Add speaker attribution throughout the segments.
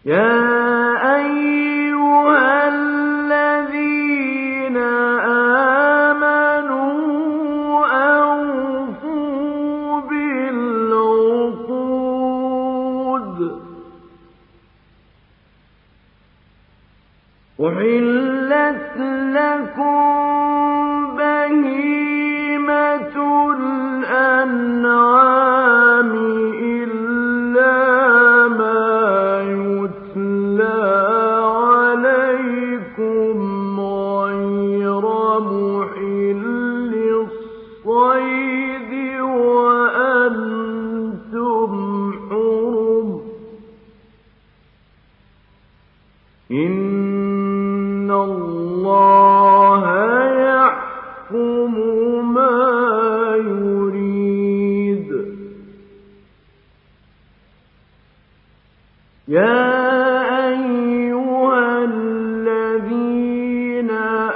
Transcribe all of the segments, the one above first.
Speaker 1: يا أيها الذين آمنوا أوفوا بالعقود أحلت لكم بهيمة الأنعام إلا ما يتلى عليكم غير محل الصيد وأنتم حرم إن الله يحكم ما يريد يا أيها الذين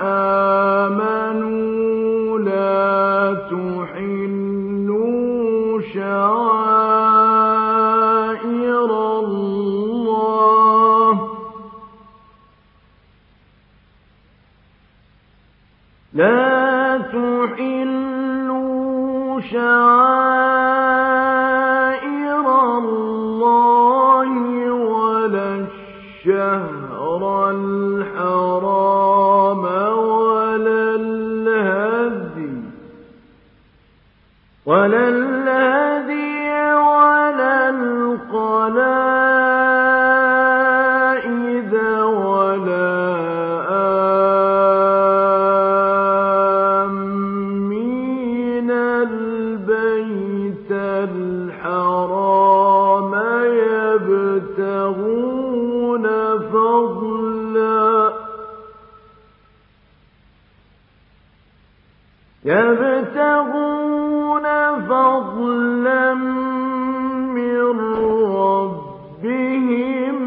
Speaker 1: آمنوا لا تحلوا شعائر الله ولا الشهر الحرام ولا الهدي ولا القلائد ولا آمين البيت الحرام يبتغون فضلا من ربهم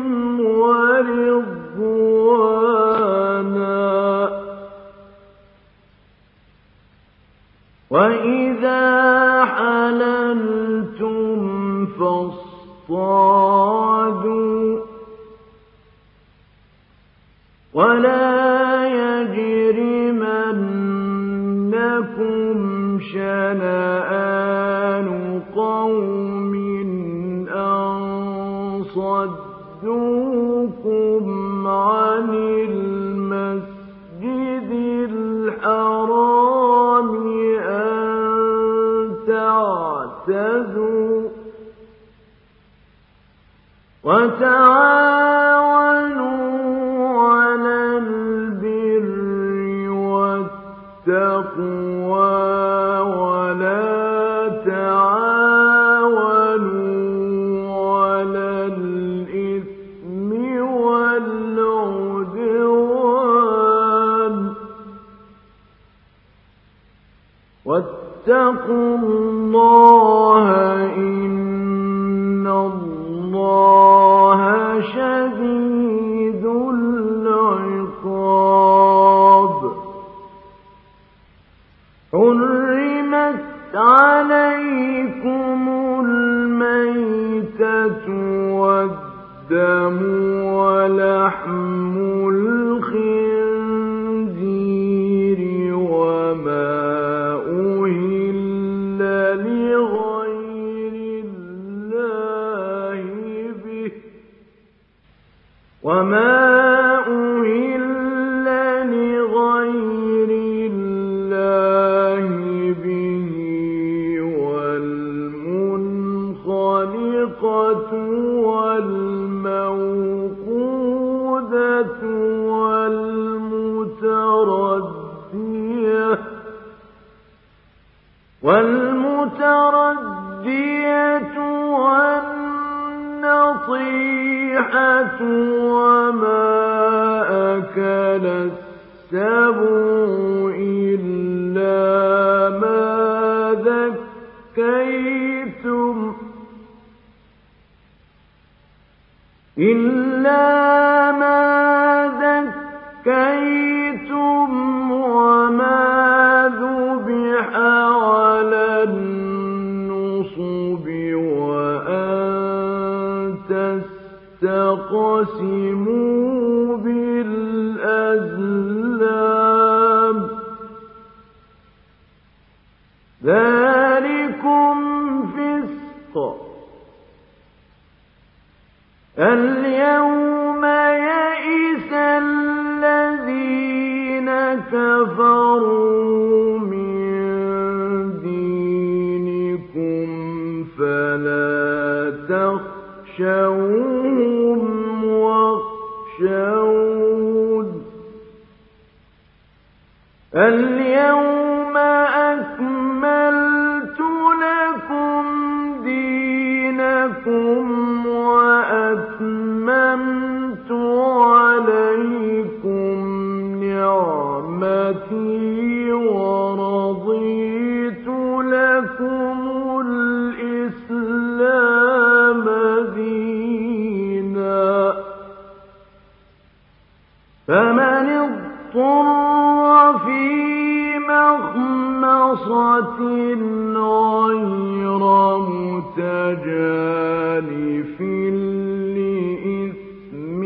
Speaker 1: ورضوانا وإذا حللتم فاصطادوا ولا يجرمنكم شنآن قوم أن صدوكم عن المسجد الحرام أن تعتدوا وتعاونوا على البر والتقوى ولا تعاونوا على الإثم والعدوان واتقوا الله إن الله شديد العقاب حرمت عليكم الميتة والدم ولحم الخنزير وما أهل لغير الله به والمنخنقة والموقوذة والمتردية والنطيحة وما أكل السبع إلا ما ذكيتم وما ذبح على النصب وأن تَخْتَصِمُوا بِالْأَزْلَامِ ذَلِكُمْ فِسْقٌ الْيَوْمَ يَئِسَ الَّذِينَ كَفَرُوا مِن دِينِكُمْ فَلَا تَخْشَوْهُمْ وَاخْشَوْنِ الْيَوْمَ أَكْمَلْتُ لَكُمْ دِينَكُمْ وَأَتْمَمْتُ عَلَيْكُمْ نِعْمَتِي وَرَضِيتُ لَكُمُ الْإِسْلَامَ دِينًا فَمَنِ اضْطُرَّ فِي مَخْمَصَةٍ غَيْرَ مُتَجَانِفٍ لِّإِثْمٍ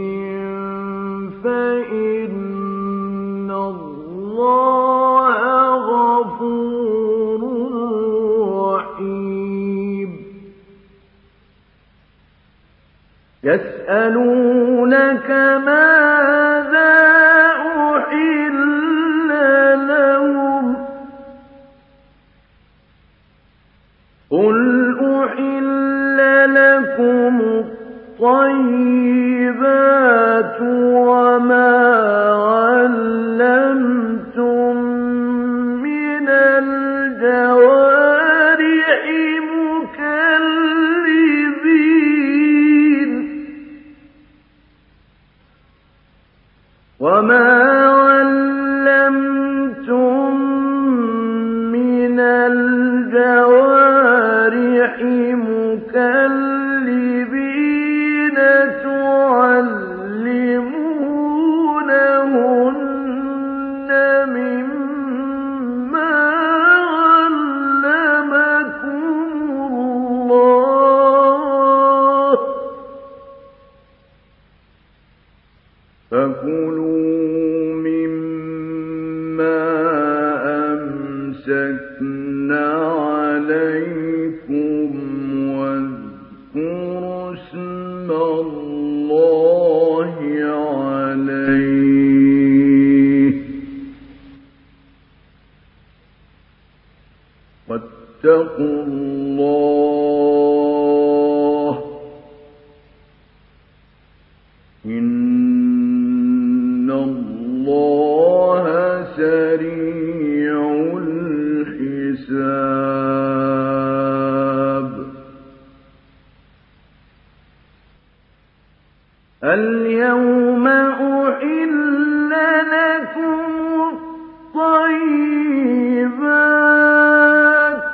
Speaker 1: فَإِنَّ اللَّهَ غَفُورٌ رَّحِيمٌ يَسْأَلُونَكَ مَاذَا أُحِلَّ لَهُمْ قُلْ أُحِلَّ لَكُمُ الطَّيِّبَاتُ وَمَا عَلَّمْتُم مِّنَ الْجَوَارِحِ مُكَلِّبِينَ تُعَلِّمُونَهُنَّ مِمَّا عَلَّمَكُمُ اللَّهُ فَكُلُوا مِمَّا أَمْسَكْنَ عَلَيْكُمْ وَاذْكُرُوا اسْمَ اللَّهِ عَلَيْهِ وَاتَّقُوا اللَّهَ إِنَّ اللَّهَ سَرِيعُ الْحِسَابِ الْيَوْمَ أُحِلَّ لَكُمُ الطَّيِّبَاتُ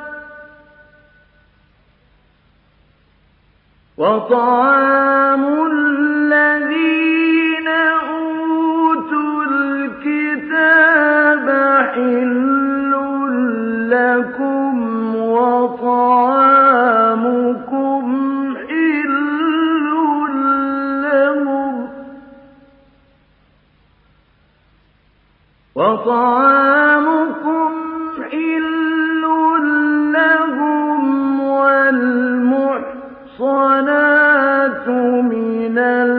Speaker 1: وَطَعَامُ الَّذِينَ أُوتُوا الْكِتَابَ حِلٌّ لَّكُمْ وَطَعَامُكُمْ حِلٌّ لَّهُمْ وَالْمُحْصَنَاتُ مِنَ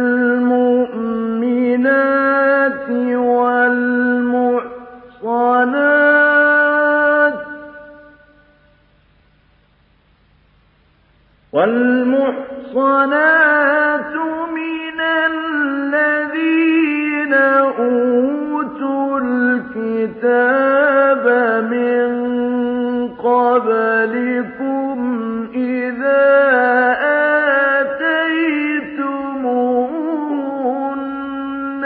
Speaker 1: الْمُؤْمِنَاتِ وَالْمُحْصَنَاتُ مِنَ الَّذِينَ أُوتُوا الْكِتَابَ مِن قَبْلِكُمْ إِذَا آتَيْتُمُوهُنَّ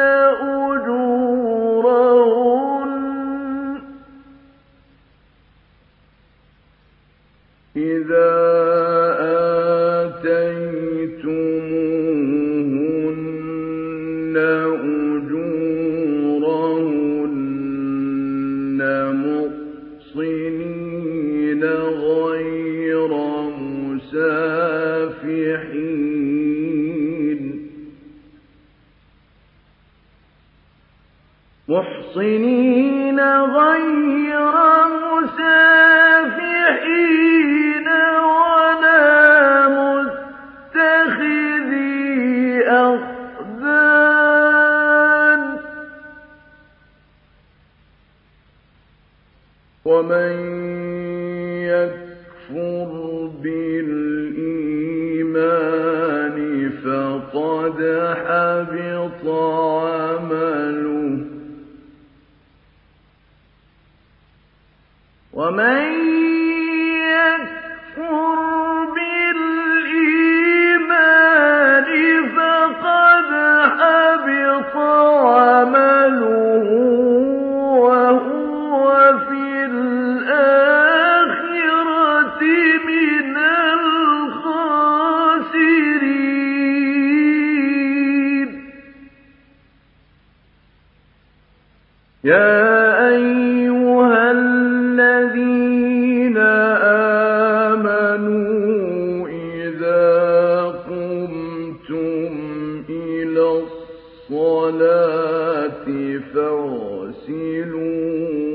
Speaker 1: أُجُورَهُنَّ محصنين غير مسافحين ولا متخذي أخدان ومن يكفر بالإيمان فقد حبط عمله ومن يكفر بالإيمان فقد حبط عمله وهو في الآخرة من الخاسرين يا أيها الذين آمنوا إذا قمتم إلى الصلاة فاغسلوا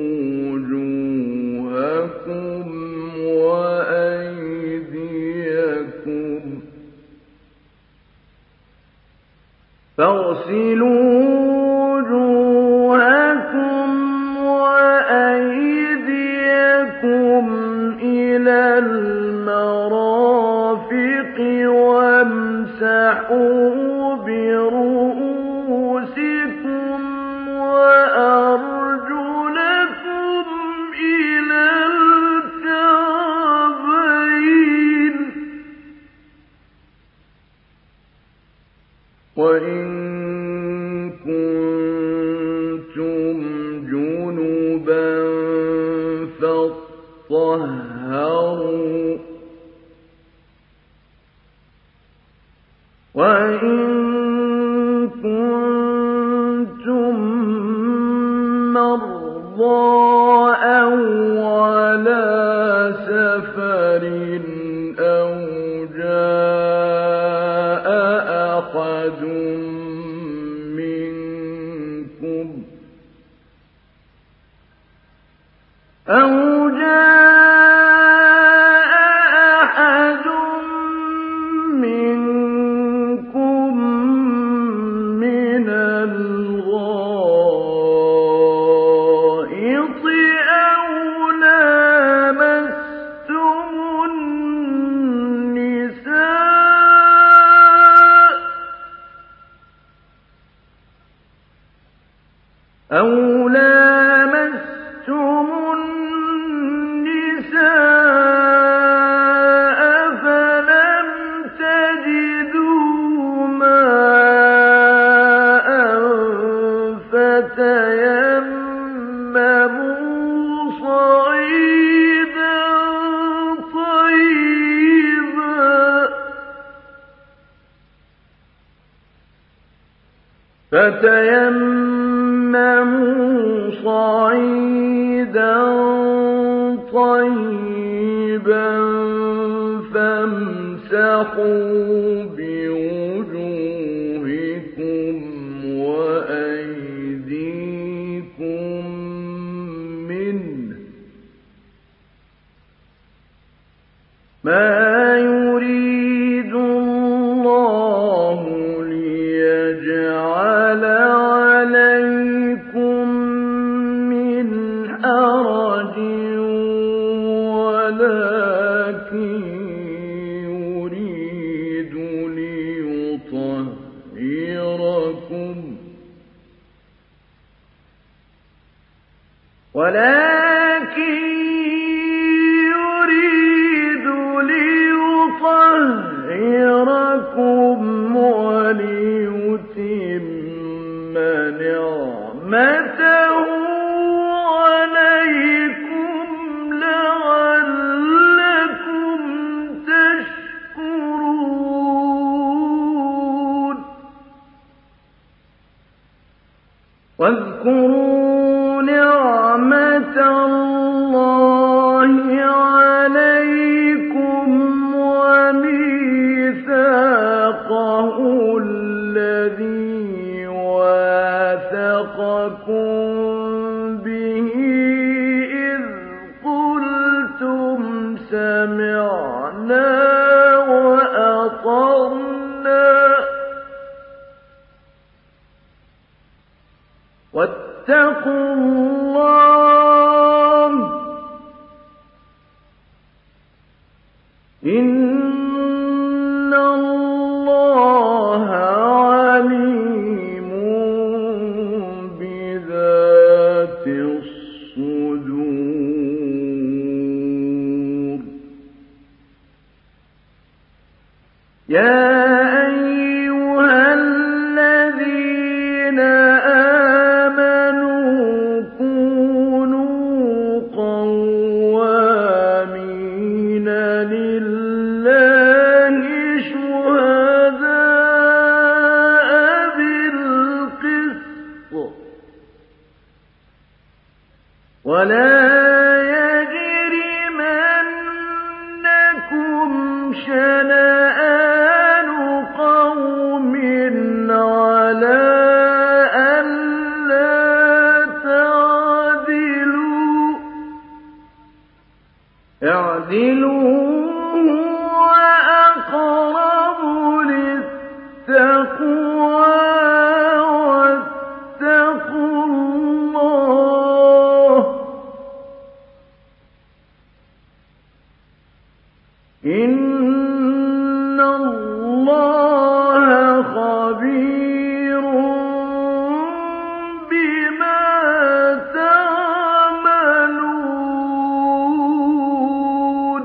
Speaker 1: وجوهكم وأيديكم إلى المرافق وامسحوا برؤوسكم وأرجلكم إلى الكعبين وإن كنتم جنبا فاطهروا وإن كنتم مرضى أو على سفر أو جاء أحد منكم من الغائط أو لامستم النساء فلم تجدوا ماء فتيمموا صعيدا طيبا فامسحوا بوجوهكم وأيديكم منه ما يريد الله ليجعل عليكم من حرج ولكن يريد ليطهركم وليتم نعمته عليكم لعلكم تشكرون واذكروا نعمة الله عليكم وميثاقه الذي واثقكم وَثَقَكُم بِهِ إِذْ قُلْتُمْ سَمِعْنَا وَأَطَعْنَا وَاتَّقُوا اللَّهَ إِنَّ اللَّهَ عَلِيمٌ بِذَاتِ الصُّدُورِ يَا أَيُّهَا الَّذِينَ آمَنُوا كُونُوا قَوَّامِينَ لِلَّهِ شُهَدَاءَ بِالْقِسْطِ وَلَا يَجْرِمَنَّكُمْ شَنَآنُ قَوْمٍ عَلَىٰ أَلَّا تَعْدِلُوا اعْدِلُوا هُوَ أَقْرَبُ لِلتَّقْوَىٰ وَاتَّقُوا اللَّهَ إِنَّ اللَّهَ خَبِيرٌ بِمَا تَعْمَلُونَ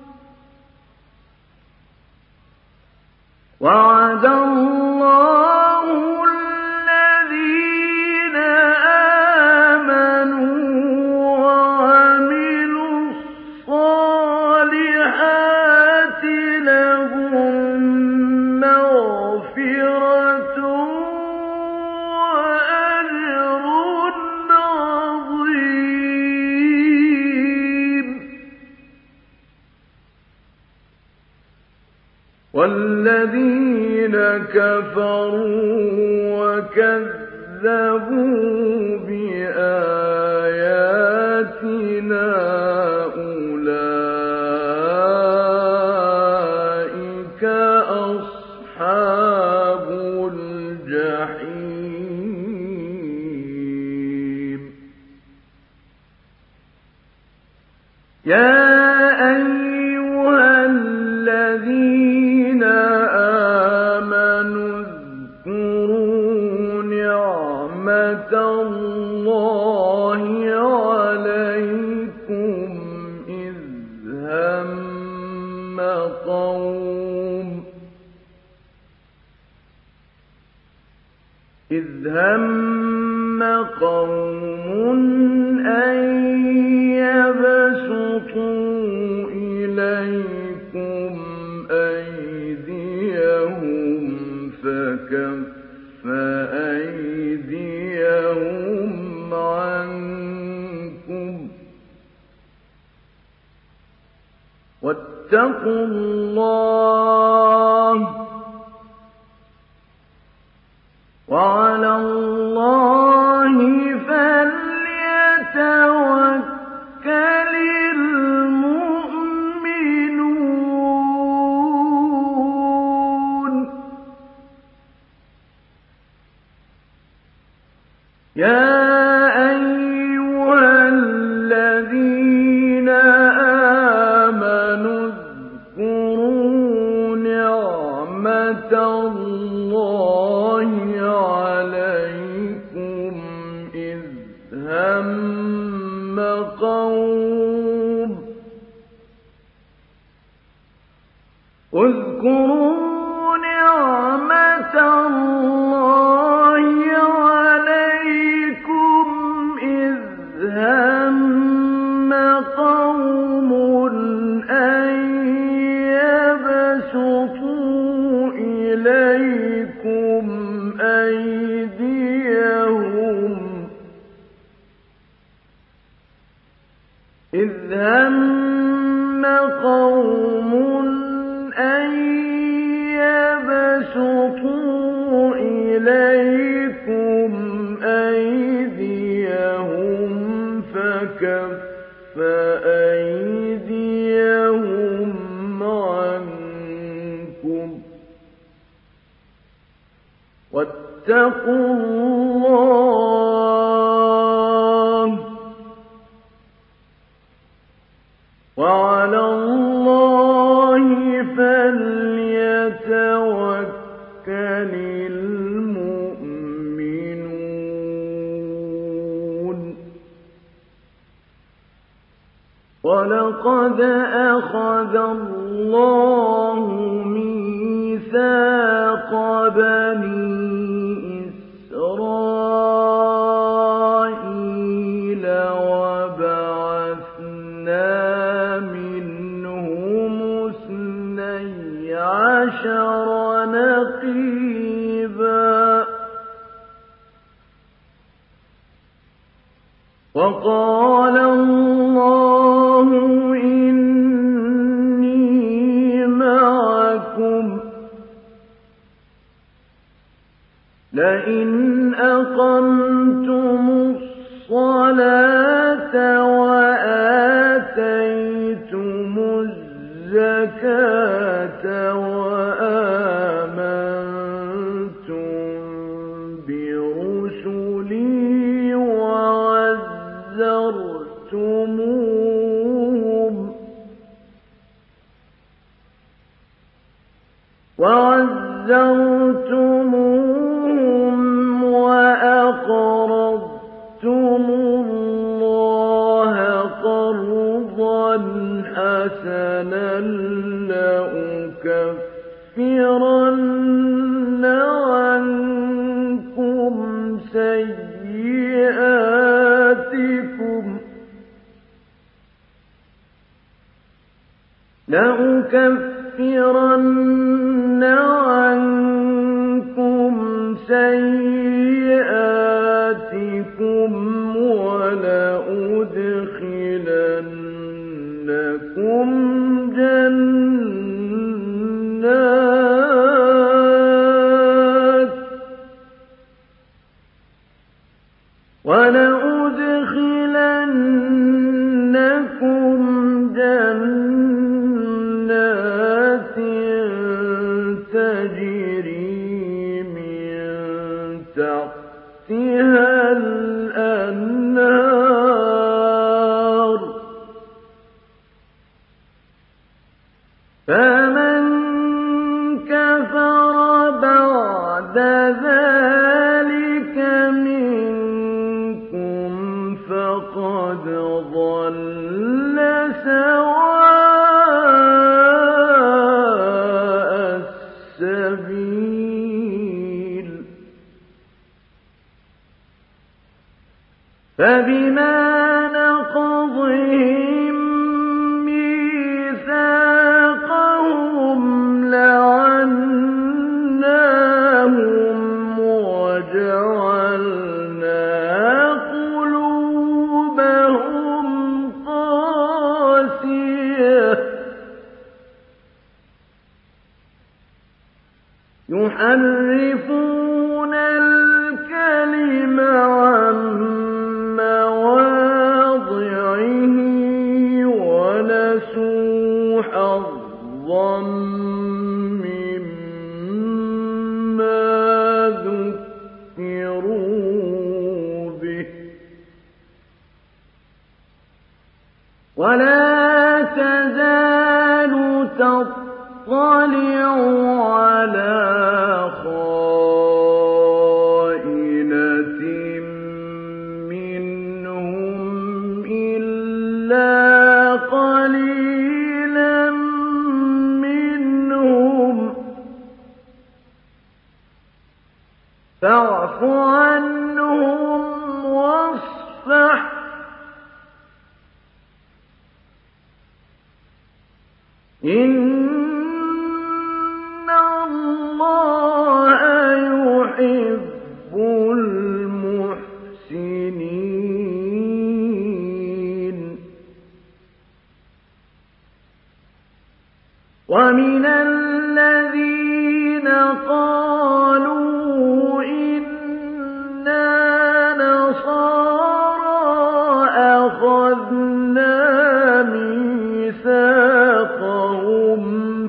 Speaker 1: وَعَدَ اللَّهُ الَّذِينَ آمَنُوا وَعَمِلُوا الصَّالِحَاتِ لَهُم مَّغْفِرَةٌ وَأَجْرٌ عَظِيمٌ وَالَّذِينَ كَفَرُوا وَكَذَّبُوا بِآيَاتِنَا أُولَٰئِكَ أَصْحَابُ الْجَحِيمِ يَا أَيُّهَا الَّذِينَ آمَنُوا اذْكُرُوا نِعْمَةَ اللَّهِ عَلَيْكُمْ إِذْ هَمَّ قَوْمٌ أَن يَبْسُطُوا إِلَيْكُمْ أَيْدِيَهُمْ فَكَفَّ أَيْدِيَهُمْ عَنكُمْ وَاتَّقُوا اللَّهَ وَعَلَى اللَّهِ فَلْيَتَوَكَّلِ الْمُؤْمِنُونَ يَا أَيُّهَا الَّذِينَ آمَنُوا اذْكُرُوا نِعْمَةَ اللَّهِ عَلَيْكُمْ إِذْ هَمَّ قَوْمٌ اذْكُرُوا نِعْمَةَ اللَّهِ عَلَيْكُمْ إِذْ هَمَّ قَوْمٌ أَن يَبْسُطُوا إِلَيْكُمْ واتقوا الله وعلى الله فليتوكل المؤمنون ولقد أخذ الله ميثاق بني إسرائيل وبعثنا منهم 12 نقيبا وقال الله إني معكم لئن أقمتم الصلاة وآتيتم الزكاة وآمنتم برسلي وعزرتموهم وأقرضتم الله قرضا حسنا لأكفرن عنكم سيئاتكم ولأدخلنكم جنات تجري من تحتها الأنهار فمن كفر بعد ذلك منكم فقد ضل سواء السبيل فبما نقضهم ميثاقهم لعناهم وجعلنا قلوبهم قاسية يحرفون الكلم عن مواضعه ونسوا حظا مما ذكروا به ولا تزال تطلع على خائنة منهم إلا قليلا منهم فاعف عنهم واصفح إن الله يحب المحسنين ومن الذين قالوا إنا نصارى أخذنا ميثاقهم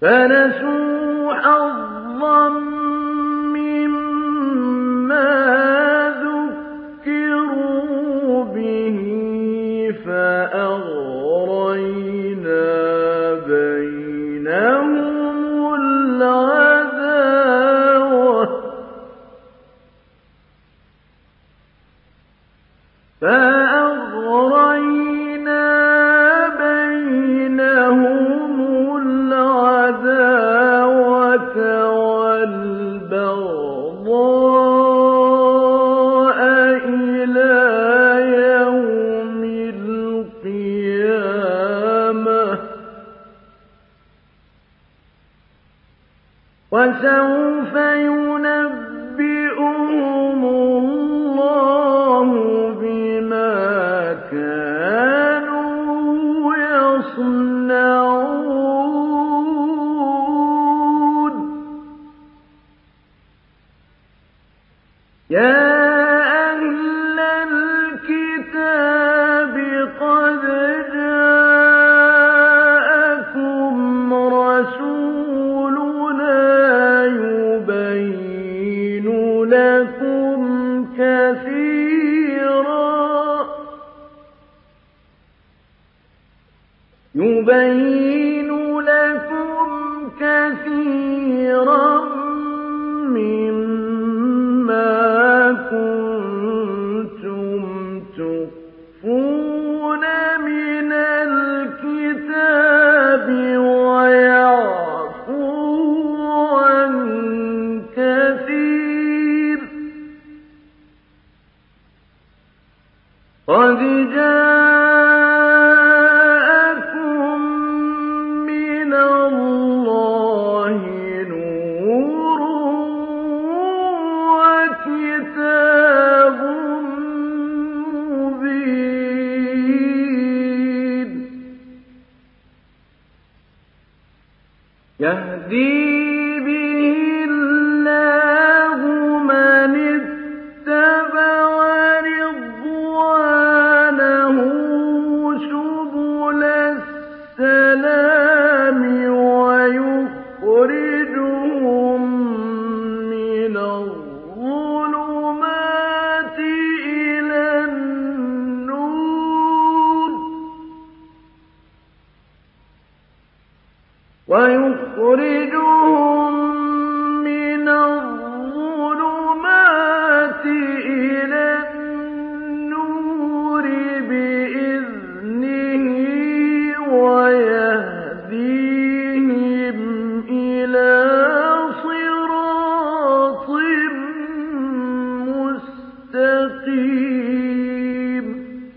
Speaker 1: فنسوا حظا مما ذكروا به فأغرينا بينهم العداوة والبغضاء إلى يوم القيامة وسوف ينبئهم الله بما كانوا يصنعون يا أهل الكتاب قد جاءكم رسولنا يبين لكم كثيرا مما كنتم تخفون من الكتاب ويعفو عن كثير قد جاءكم من الله نور وكتاب مبين يهدي به الله من اتبع رضوانه سبل السلام ويخرجهم من الظلمات إلى النور بإذنه ويهديهم إلى صراط مستقيم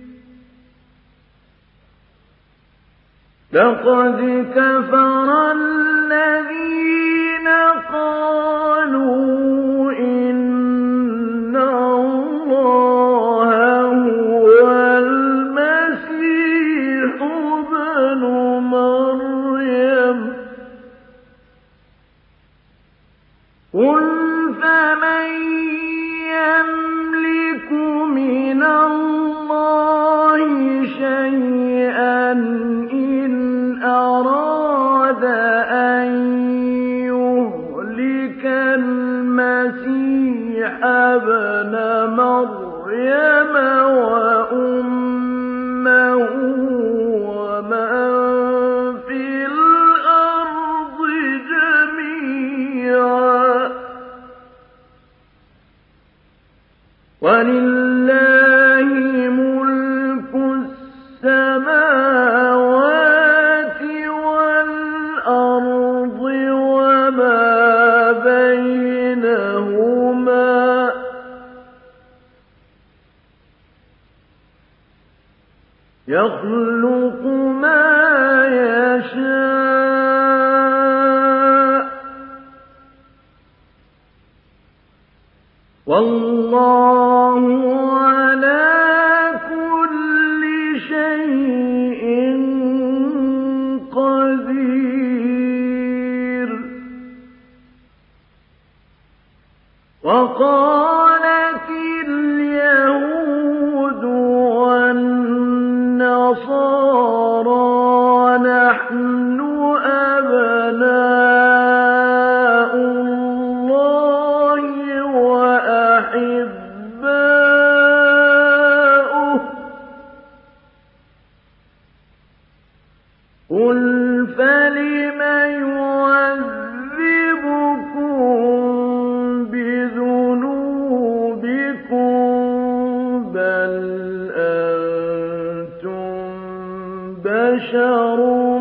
Speaker 1: لقد كفر الذين قالوا إن الله هو المسيح ابن مريم قل فمن يملك من الله شيئا إن أراد أن يهلك المسيح ابن مريم وأمه ومن في الأرض جميعا ولله ملك السماوات والأرض وما بينهما يخلق ما يشاء والله على كل شيء قدير وقالت اليهود والنصارى نحن أبناء قُلْ فَلِمَ يُعَذِّبُكُم بِذُنُوبِكُم بَلْ أَنتُم بَشَرٌ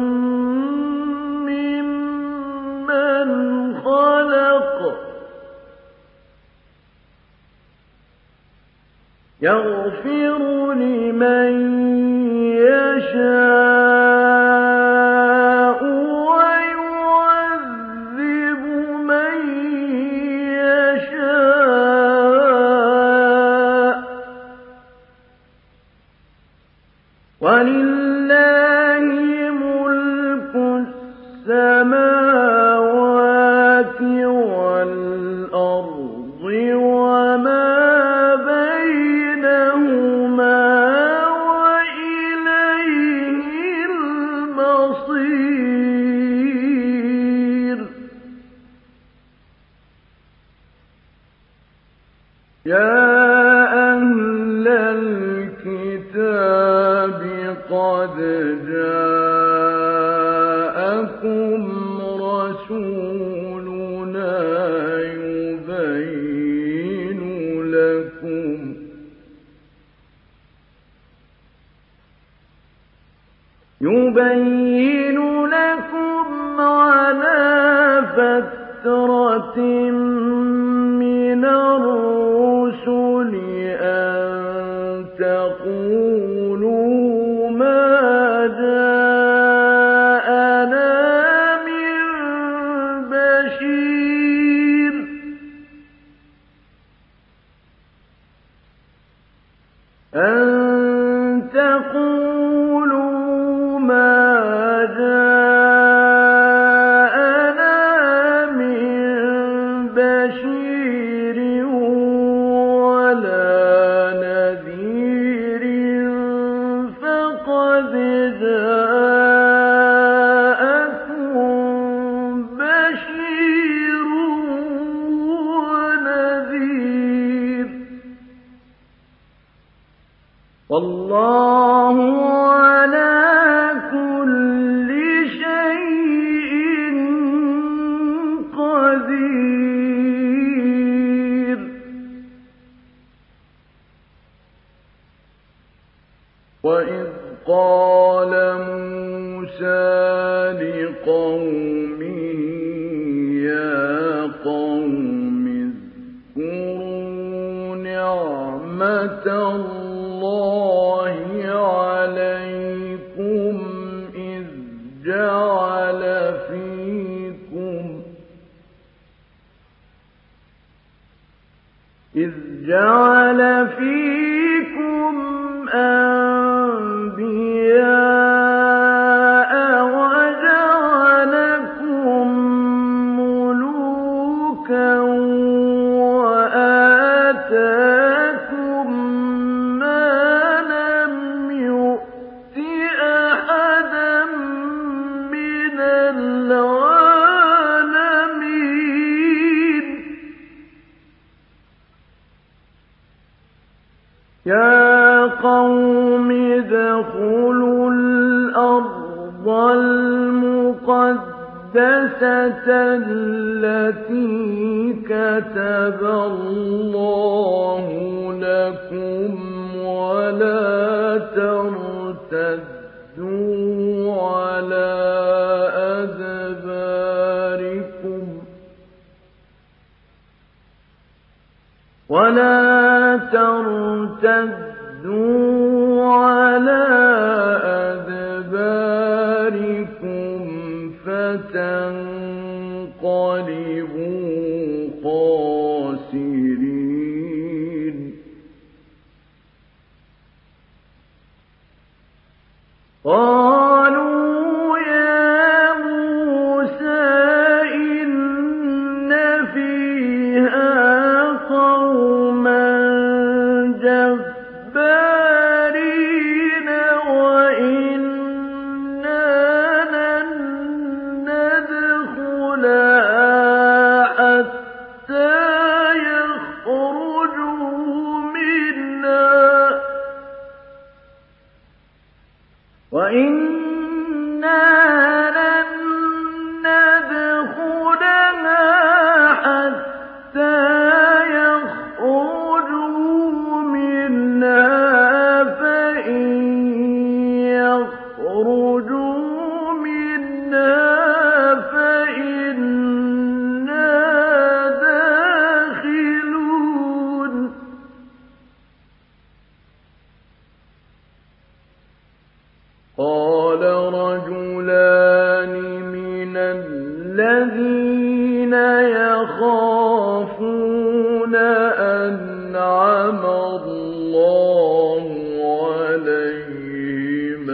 Speaker 1: مِّمَّنْ خَلَقَ يَغْفِرُ لِمَن يَشَاءُ وَيُعَذِّبُ مَن يَشَاءُ ۚ وَلِلَّهِ مُلْكُ السَّمَاوَاتِ وَالْأَرْضِ وَمَا بَيْنَهُمَا وَإِلَيْهِ الْمَصِيرُ يَا أَهْلَ الْكِتَابِ قَدْ جَاءَكُمْ رَسُولُنَا يُبَيِّنُ لَكُمْ عَلَىٰ فَتْرَةٍ مِّنَ الرُّسُلِ أَن تَقُولُوا مَا جَاءَنَا مِن بَشِيرٍ وَلَا نَذِيرٍ فَقَدْ جَاءَكُم بَشِيرٌ وَنَذِيرٌ ۗ وَاللَّهُ عَلَىٰ كُلِّ شَيْءٍ قَدِيرٌ. وَإِذْ قَالَ مُوسَىٰ لِقَوْمِهِ يَا قَوْمِ اذْكُرُوا نِعْمَةَ اللَّهِ عَلَيْكُمْ إِذْ جَعَلَ فِيكُمْ أَنبِيَاءَ وَجَعَلَكُم مُّلُوكًا وَآتَاكُم مَّا لَمْ يُؤْتِ أَحَدًا مِّنَ الْعَالَمِينَ يَا قَوْمِ ادْخُلُوا الْأَرْضَ الْمُقَدَّسَةَ الَّتِي كَتَبَ اللَّهُ لَكُمْ وَلَا تَرْتَدُّوا عَلَىٰ أَدْبَارِكُمْ فَتَنقَلِبُوا خَاسِرِينَ قَالُوا يَا مُوسَىٰ إِنَّ فِيهَا قَوْمًا جَبَّارِينَ وَإِنَّا لَن نَّدْخُلَهَا الذين يخافون أنعم الله عليهم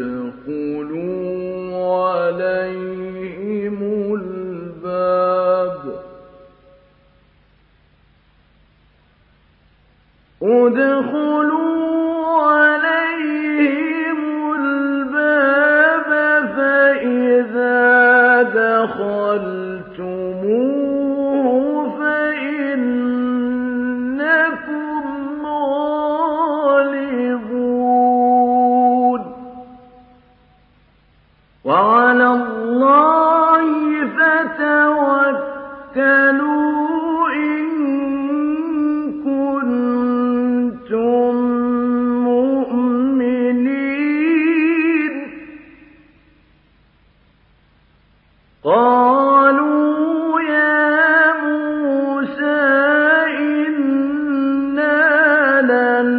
Speaker 1: ادخلوا عليهم الباب فإذا دخلتموه فإنكم غالبون وعلى الله فتوكلوا قالوا يا موسى إنا لن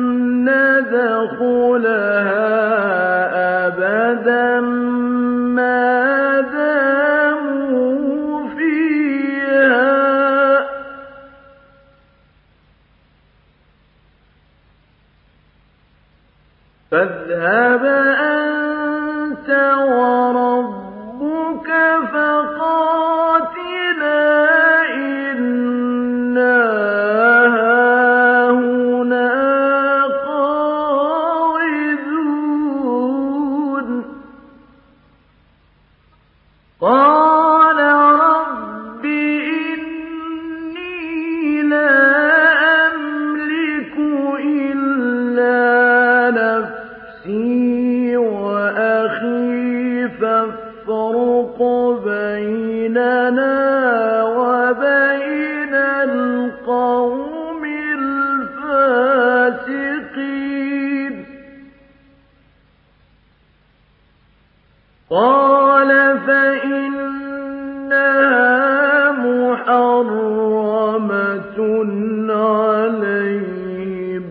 Speaker 1: ندخلها أبدا ما داموا فيها فاذهب أنت وربك فقاتلا إنا هاهنا قاعدون قال رب إني لا أملك إلا نفسي وأخي فافرق بيننا وبين القوم الفاسقين قال فإنها محرمة عليهم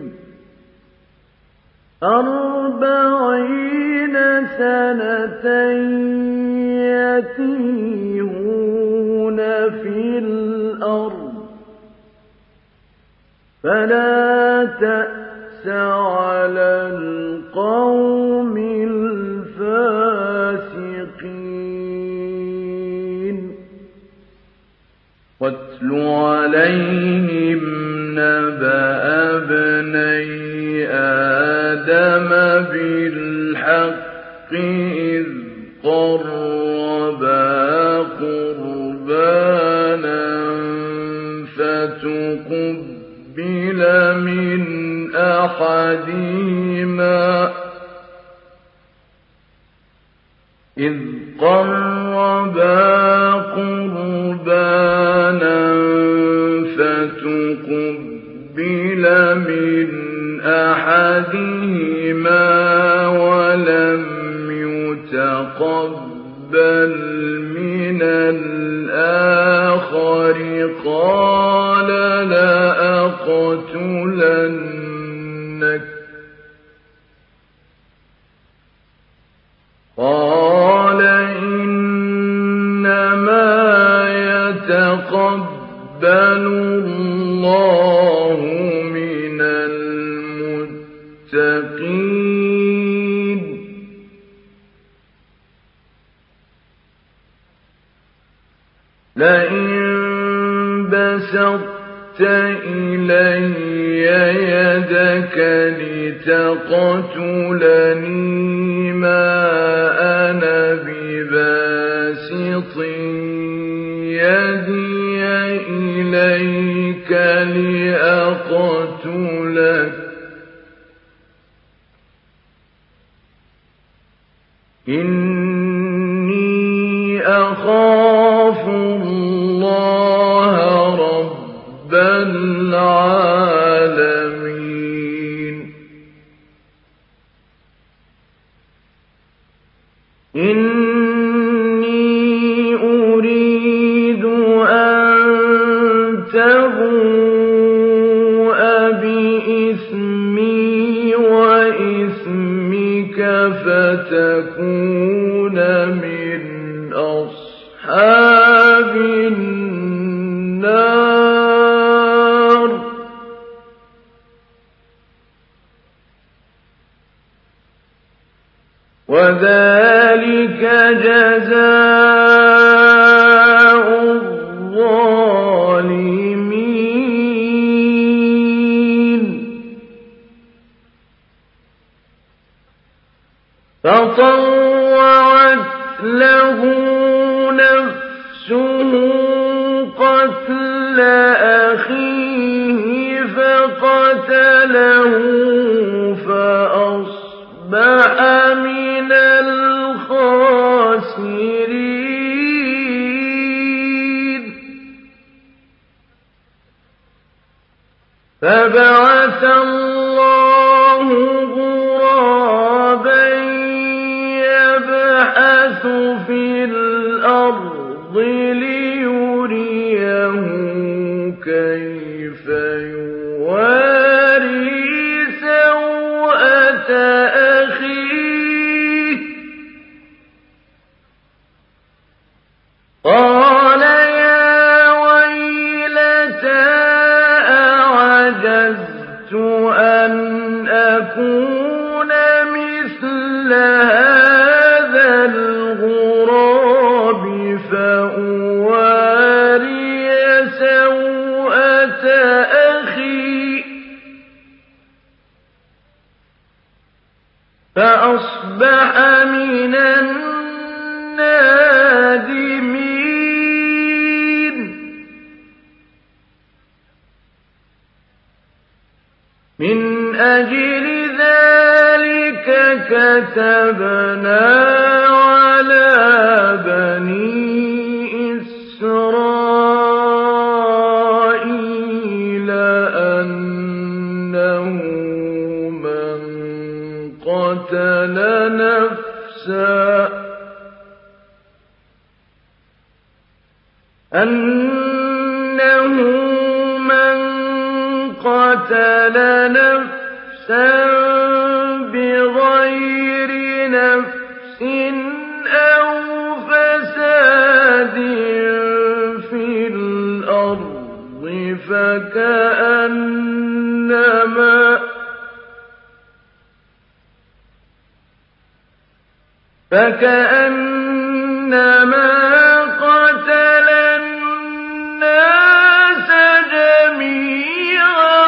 Speaker 1: 40 سنة يتيهون في الأرض فلا تأس على القوم الفاسقين واتل عليهم نبأ ابني آدم بالحق إذ قربا قربانا فتقبل من أحدهما ولم يتقبل من الآخر قال لأقتلنك قال إنما يتقبل الله من المتقين لئن بسطت إلي يدك لتقتلني ما أنا بباسط يدي إليك لأقتلك إني أخاف الله رب العالمين إني أريد أن تبوء بإثمي وإثمك فتكون من أصحاب وَذَلِكَ جَزَاءُ الظَّالِمِينَ فَطَوَّعَتْ لَهُ نَفْسُهُ قَتْلَ أَخِيهِ فَقَتَلَهُ فَأَصْبَحَ مِنَ الْخَاسِرِينَ فَبَعَثَ اللَّهُ غُرَابًا يَبْحَثُ فِي الْأَرْضِ لِيُرِيَهُ كَيْفَ يُوَارِي سَوْءَةَ أَخِيهِ قَالَ يَا وَيْلَتَا أَعَجَزْتُ أَنْ أَكُونَ مِثْلَ هَٰذَا الْغُرَابِ فَأُوَارِيَ سَوْءَةَ أَخِي فَأَصْبَحَ مِنَ النَّادِمِينَ مِنْ أَجْلِ ذَلِكَ كَتَبْنَا عَلَىٰ بَنِي إِسْرَائِيلَ أَنَّهُ مَن قَتَلَ نَفْسًا بِغَيْرِ نَفْسٍ أَوْ فَسَادٍ فِي الْأَرْضِ فَكَأَنَّمَا قَتَلَ النَّاسَ جَمِيعًا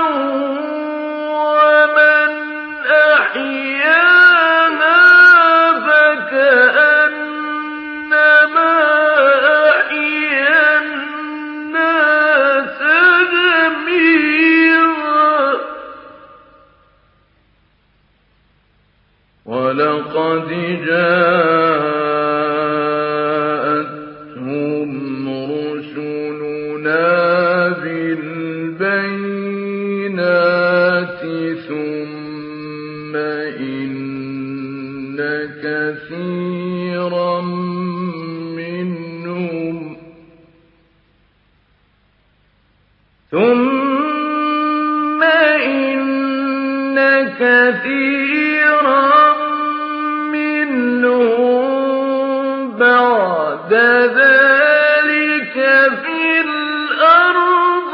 Speaker 1: وَمَنْ أَحْيَاهَا فَكَأَنَّمَا أَحْيَا النَّاسَ جَمِيعًا وَلَقَدْ جَاءَتْهُمْ رُسُلُنَا بِالْبَيِّنَاتِ ثُمَّ إِنَّ كَثِيرًا منهم بعد ذلك في الأرض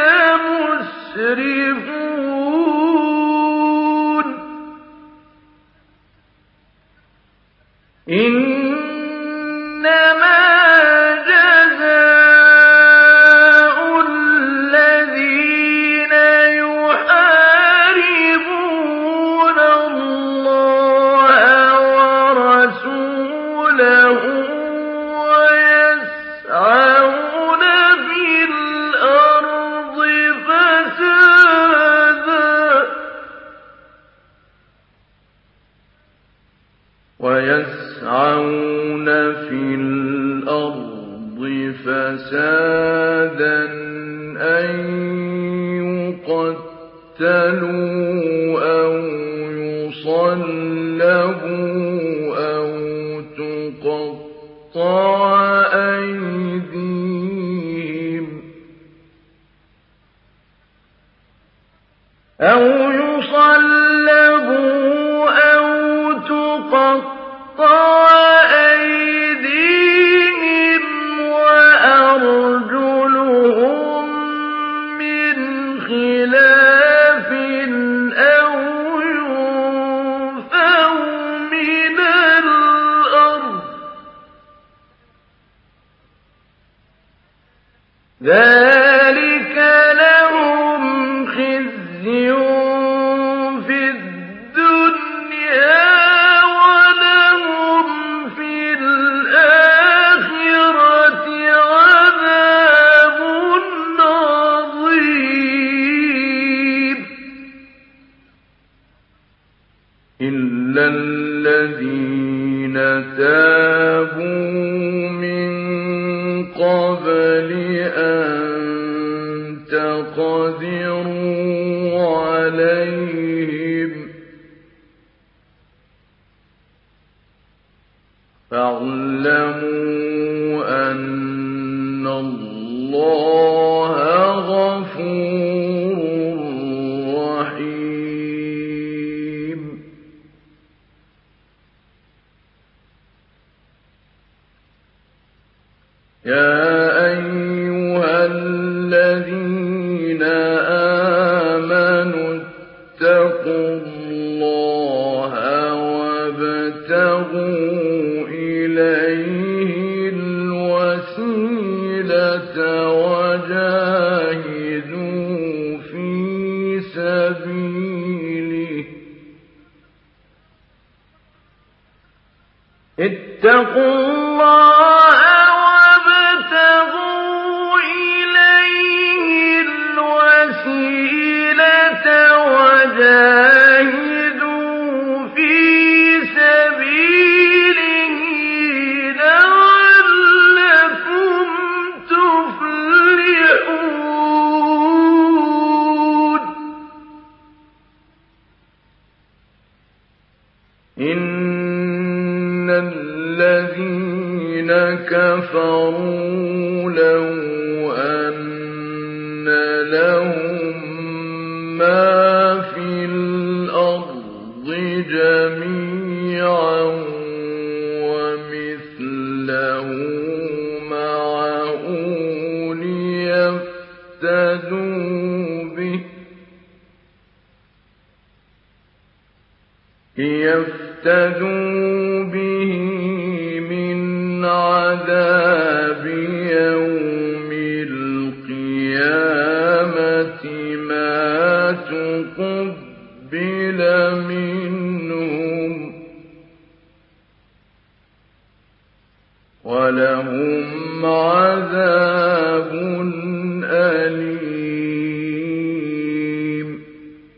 Speaker 1: لمسرفون إنما جزاء الذين يحاربون الله ورسوله ويسعون في الأرض فسادا أن يقتلوا أو يصلبوا أو تقطع أيديهم وأرجلهم من خلاف أو ينفوا من الأرض ذلك لهم خزي في الدنيا ولهم في الآخرة عذاب عظيم إلا الذين تابوا من قبل أن تقدروا عليهم فاعلموا أن الله غفور رحيم يا أيها الذين آمنوا اتقوا الله وابتغوا إليه الوسيلة وجاهدوا في سبيله اتقوا الله وابتغوا إليه الوسيلة وجاهدوا في سبيله لعلكم تفلحون إن الذين كفروا لو أن لهم ما في الأرض جميعا ومثله معه ليفتدوا به من عذاب يوم القيامة ما تقبل منهم ولهم عذاب أليم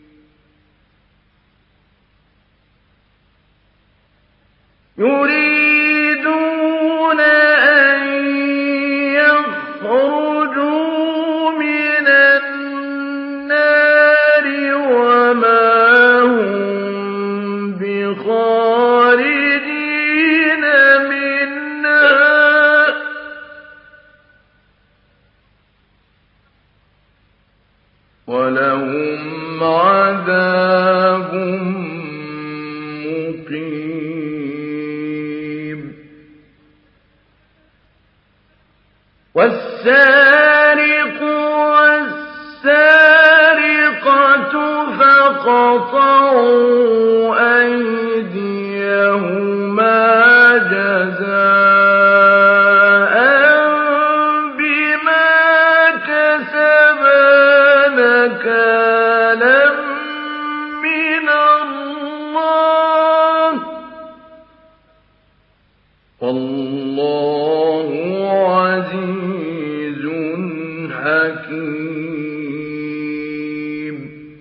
Speaker 1: يريدون أن يخرجوا من النار وما هم بخارجين منها ولهم عذاب مقيم والسارق والسارقة فاقطعوا أيديهما جزاء بما كسبا نكالا من الله والله عزيز حكيم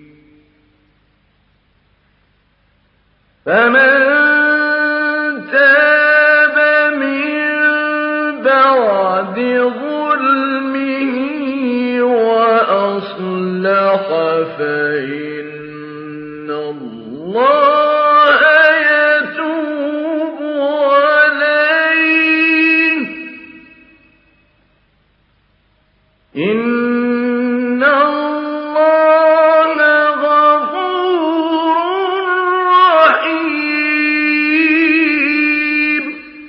Speaker 1: فمن تاب من بعد ظلمه وأصلح فإن الله يتوب عليه إن الله غفور رحيم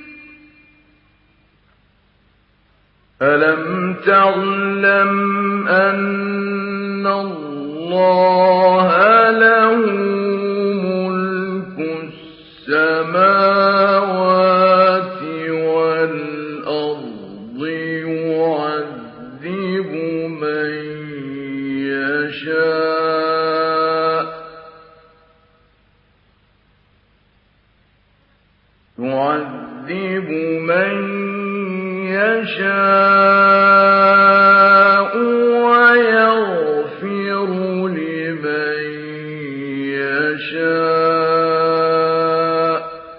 Speaker 1: ألم تعلم أن الله له ملك السماوات والأرض يعذب لمن يشاء ويغفر لمن يشاء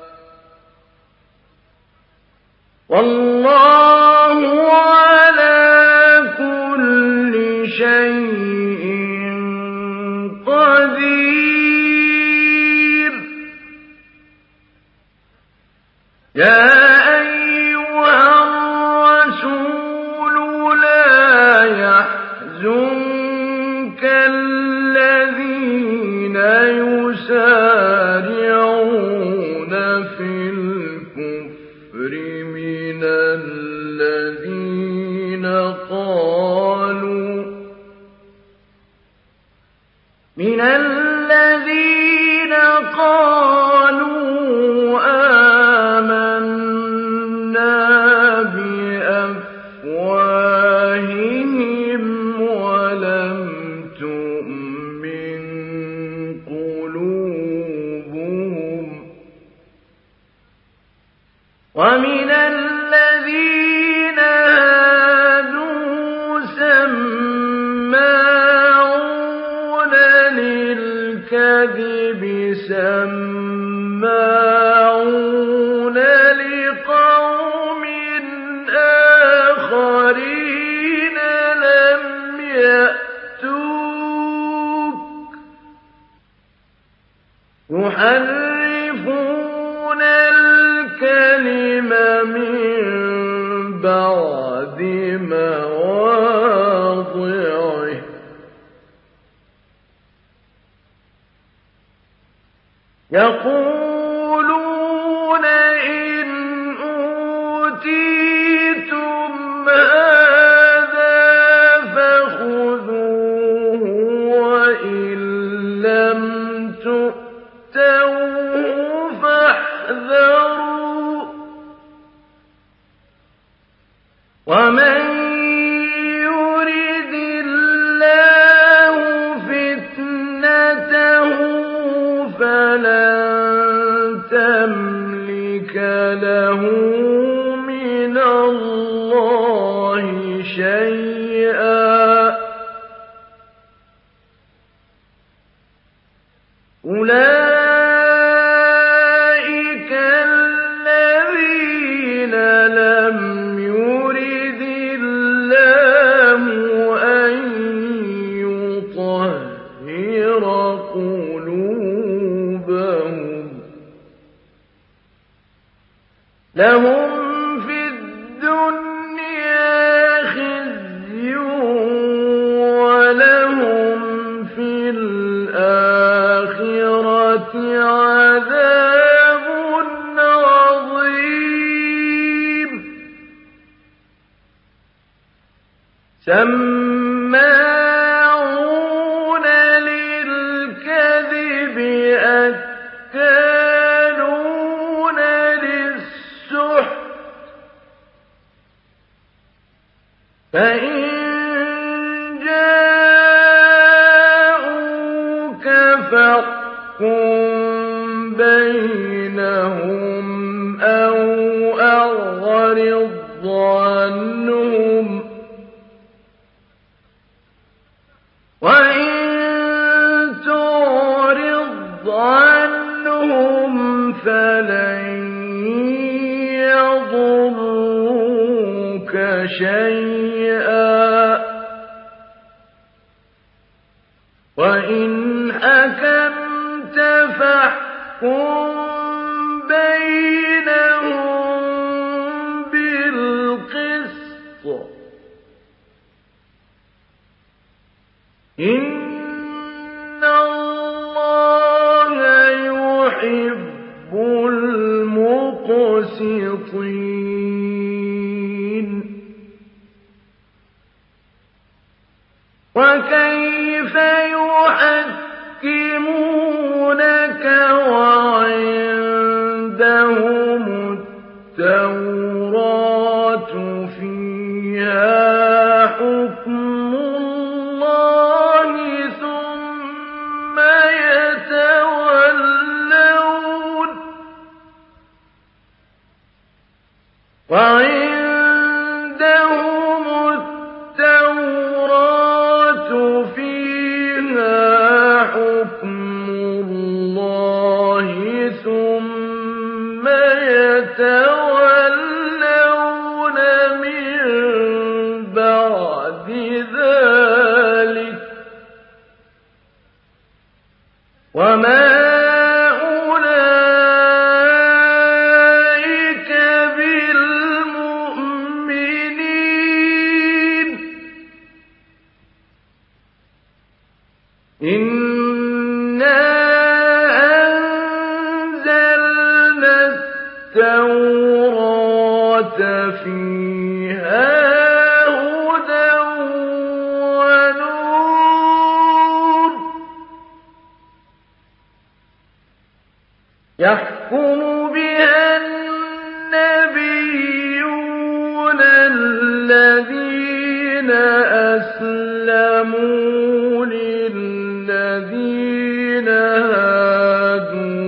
Speaker 1: والله على كل شيء قدير. يا أيها الرسول لا يحزنك الذين يسارعون في الكفر من الذين قالوا آمنا بأفواههم ولم تؤمن قلوبهم ومن الذين هادوا سماعون للكذب سماعون لقوم آخرين لم يأتوك يحرفون الكلم من بعد مواضعه يقولون إن أوتيتم هذا فخذوه وإن لم تؤتوه فاحذروا ومن يرد الله فتنته فلن تملك له من الله شيئا أولئك الذين لم يرد الله أن يطهر قلوبهم لهم في الدنيا خزي ولهم في الآخرة عذاب عظيم سماعون للكذب أكالون للسحت فإن جاءوك فاحكم بينهم أو أعرض عنهم وإن تعرض عنهم فلن يضروك شيئا وإن حكمت فاحكم بينهم بالقسط إن الله يحب المقسطين وكيف يحكمونك وعندهم التوراة فيها حكم الله ثم يتولون وعندهم التوراة فيها حكم الله ثم يتولون من بعد ذلك وما أولئك بالمؤمنين إنا أنزلنا التوراة فيها هدى ونور يحكم بها النبيون الذين أسلموا للذين هادوا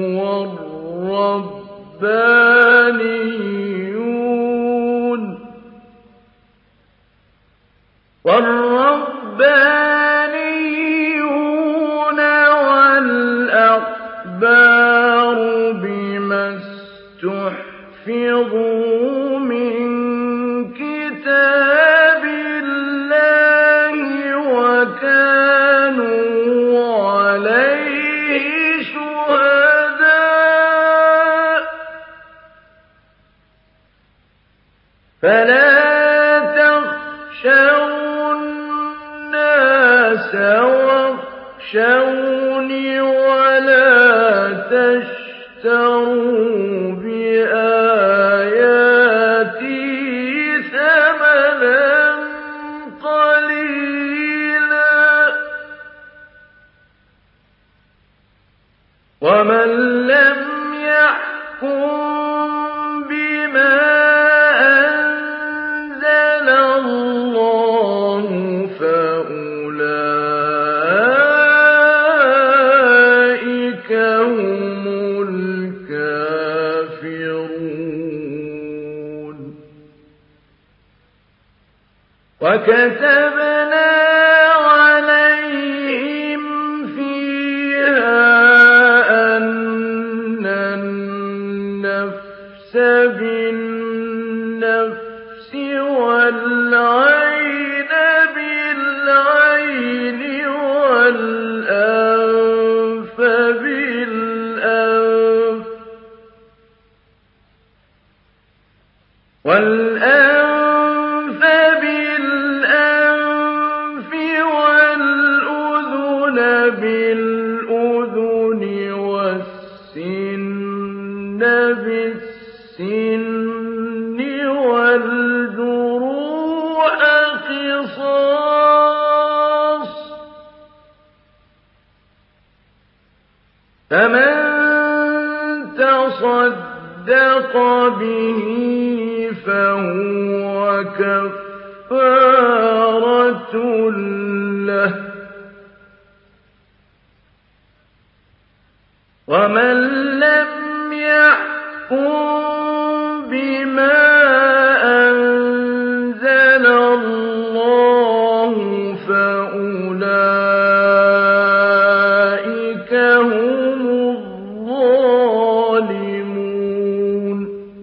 Speaker 1: والربانيون والأحبار بما استحفظوا من كتاب الله وكانوا عليه شهداء فلا تخشوا الناس واخشوني ولا تشتروا بآياتي ثمنا قليلا ومن لم يحكم بما أنزل الله فأولئك هم الكافرون وكتبنا عليهم فيها أن النفس بالنفس والعين بالعين والأنف بالأنف بالأنف والأذن بالأذن والسن بالسن والجروح قصاص فمن تصدق به فهو كفارة له ومن لم يحكم بما أنزل الله فأولئك هم الظالمون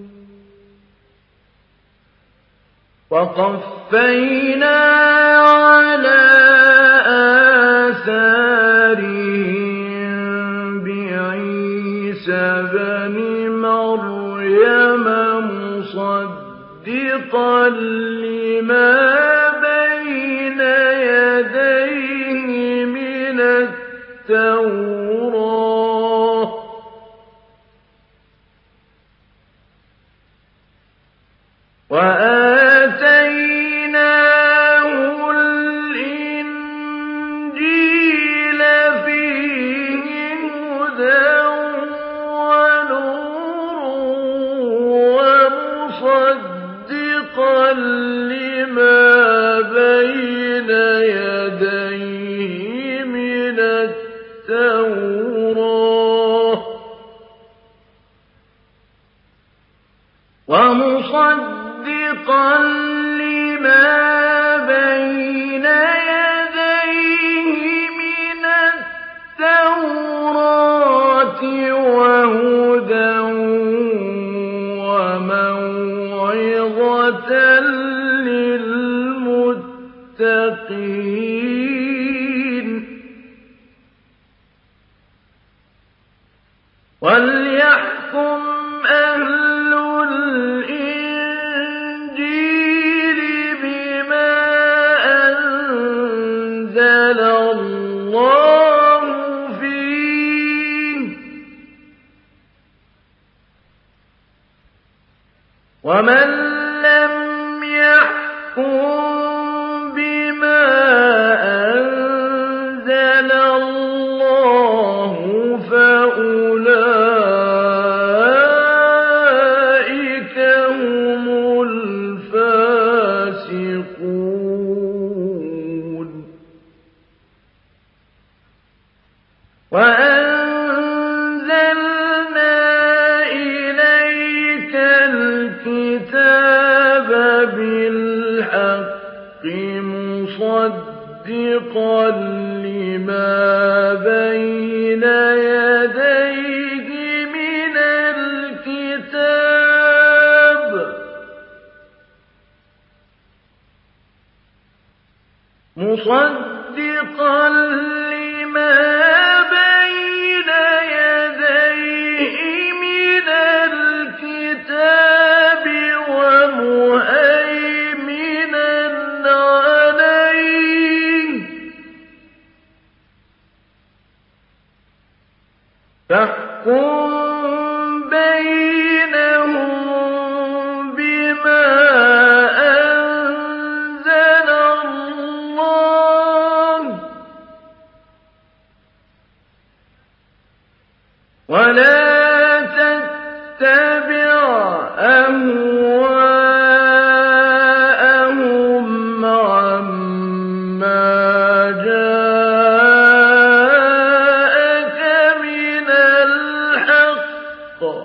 Speaker 1: وقفينا على آثارهم بعيسى بن مريم مصدقا لما بين يديه من التوراة وآتيناه الإنجيل فيه هدى ونور ومصدقا لما بين يديه من التوراة ومصدقا مُصَدِّقًا لِّمَا بَيْنَ يَدَيْهِ مِنَ التَّوْرَاةِ وَهُدًى وَمَوْعِظَةً لِّلْمُتَّقِينَ وَلْيَحْكُمْ أَهْلُ الْإِنجِيلِ بِمَا أَنزَلَ اللَّهُ فِيهِ ۚ وَمَن لَّمْ يَحْكُم بِمَا أَنزَلَ اللَّهُ فَأُولَٰئِكَ هُمُ الْفَاسِقُونَ وَأَنزَلْنَا إِلَيْكَ الْكِتَابَ بِالْحَقِّ مُصَدِّقًا لِّمَا بَيْنَ يَدَيْهِ مِنَ الْكِتَابِ وَمُهَيْمِنًا عَلَيْهِ ۚ فَاحْكُم بَيْنَهُم بِمَا أَنزَلَ اللَّهُ ۖ وَلَا تَتَّبِعْ أَهْوَاءَهُمْ عَمَّا جَاءَكَ مِنَ الْحَقِّ ۚ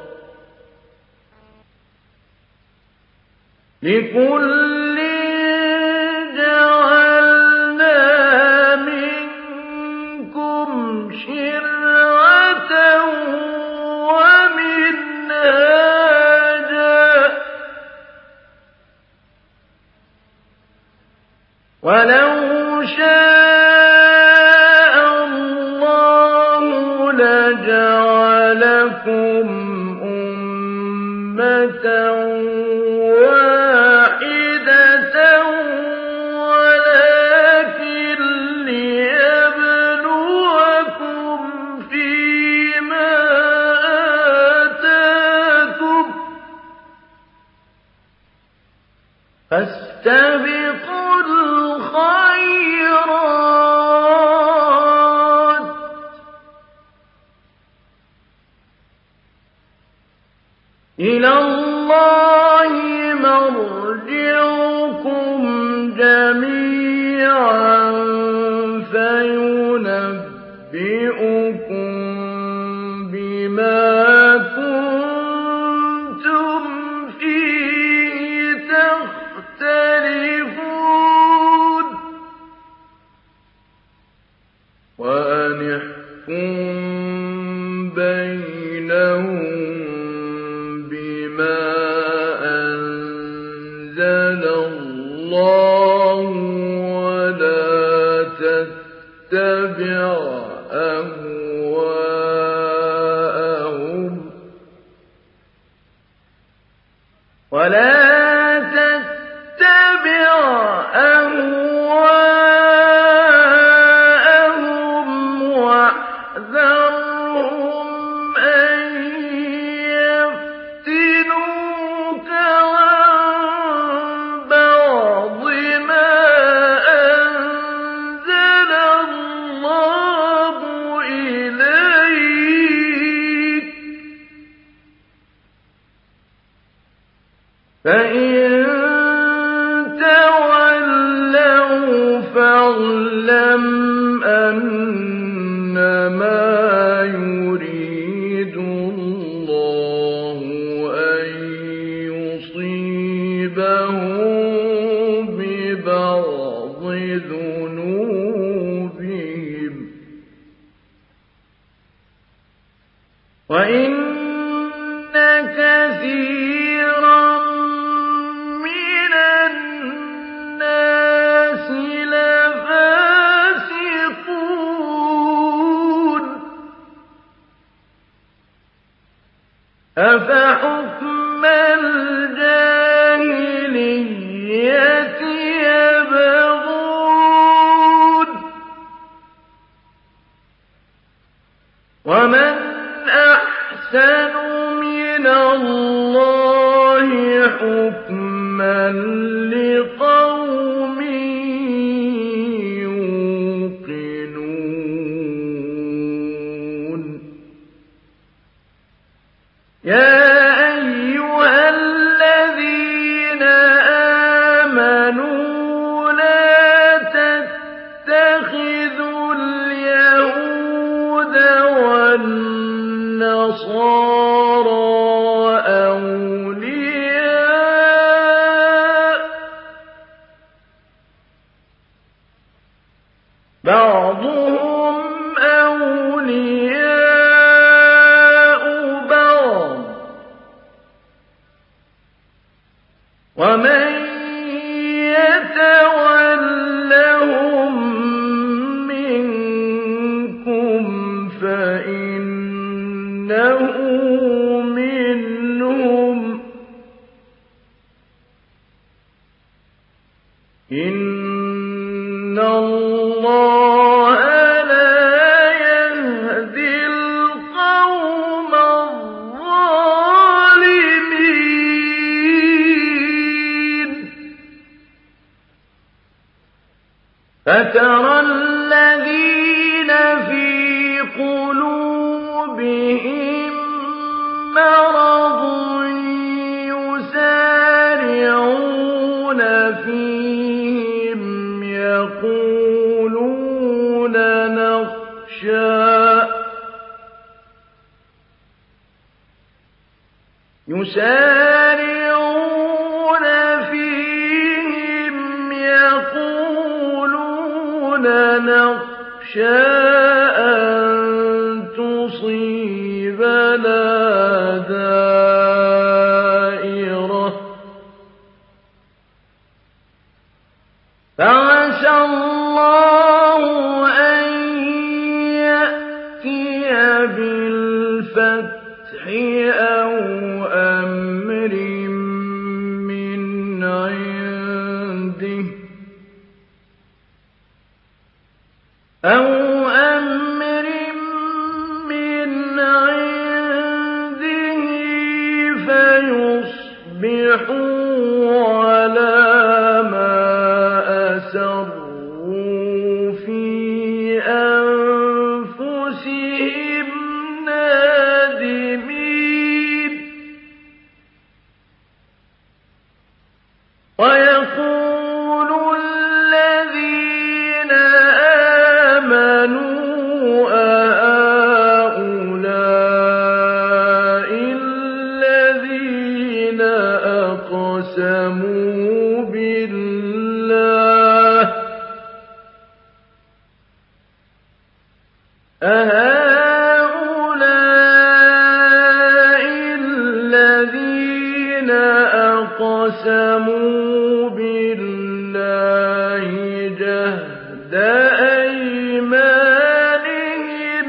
Speaker 1: لِكُلٍّ جَعَلْنَا مِنكُمْ شِرْعَةً وَمِنْهَاجًا ۚ وَلَوْ شَاءَ اللَّهُ لَجَعَلَكُمْ أُمَّةً وَاحِدَةً وَلَٰكِن لِّيَبْلُوَكُمْ فِيمَا آتَاكُمْ ۖ فَاسْتَبِقُوا الْخَيْرَاتِ ۚ إِلَى اللَّهِ مَرْجِعُكُمْ جَمِيعًا فَيُنَبِّئُكُم بِمَا كُنتُمْ فِيهِ تَخْتَلِفُونَ وَأَنِ احْكُم بَيْنَهُم بِمَا أَنزَلَ اللَّهُ وَلَا تَتَّبِعْ أَهْوَاءَهُمْ واحذرهم أن يفتنوك عن بعض ما أنزل الله إليك فإن تولوا فاعلم أنما يريد الله أن يصيبك يُصِيبَهُم بِبَعْضِ ذُنُوبِهِمْ ۗ وَإِنَّ كَثِيرًا مِّنَ النَّاسِ لَفَاسِقُونَ. أَفَحُكْمَ الْجَاهِلِيَّةِ يَبْغُونَ ۚ وَمَنْ أَحْسَنُ مِنَ اللَّهِ حُكْمًا لِّقَوْمٍ يُوقِنُونَ. يَا أَيُّهَا الَّذِينَ آمَنُوا لَا تَتَّخِذُوا الْيَهُودَ وَالنَّصَارَىٰ أَوْلِيَاءَ ۘ بَعْضُهُمْ أَوْلِيَاءُ بَعْضٍ ۚ وَمَن يَتَوَلَّهُم مِّنكُمْ فَإِنَّهُ مِنْهُمْ ۗ إِنَّ اللَّهَ لَا يَهْدِي الْقَوْمَ الظَّالِمِينَ. فَتَرَى الَّذِينَ فِي قُلُوبِهِم مَّرَضٌ يُسَارِعُونَ فِيهِمْ يَقُولُونَ نَخْشَىٰ أَن تُصِيبَنَا دَائِرَةٌ ۚ فَعَسَى اللَّهُ أَن يَأْتِيَ بِالْفَتْحِ أَوْ أَمْرٍ مِّنْ عِندِهِ فَيُصْبِحُوا عَلَىٰ مَا أَسَرُّوا فِي أَنفُسِهِمْ نَادِمِينَ. وَيَقُولُ الَّذِينَ آمَنُوا أَهَٰؤُلَاءِ الَّذِينَ أَقْسَمُوا بِاللَّهِ جَهْدَ أَيْمَانِهِمْ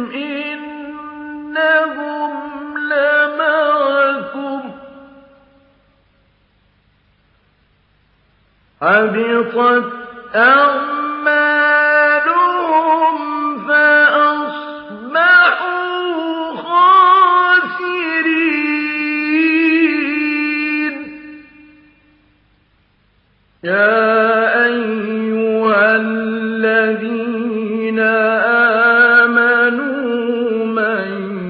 Speaker 1: إِنَّهُمْ لَمَعَكُمْ ۚ حَبِطَتْ أَعْمَالُهُمْ فَأَصْبَحُوا خَاسِرِينَ. يَا أَيُّهَا الَّذِينَ آمَنُوا مَن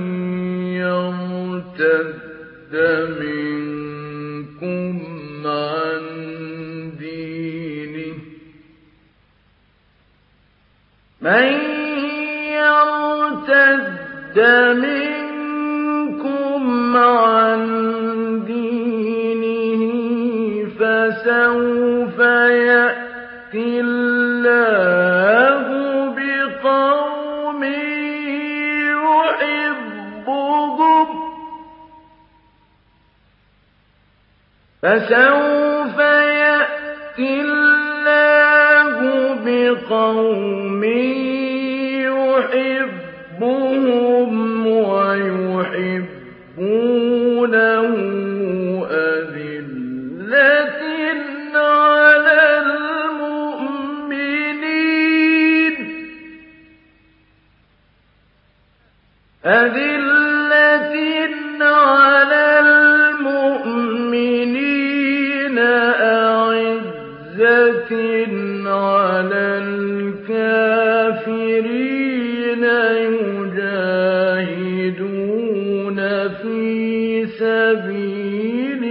Speaker 1: يَرْتَدَّ مِنكُمْ عَن دِينِهِ فسوف يأتي الله بقوم يحبهم ويحبونه أذلة على المؤمنين أعزة على الكافرين يجاهدون في سبيل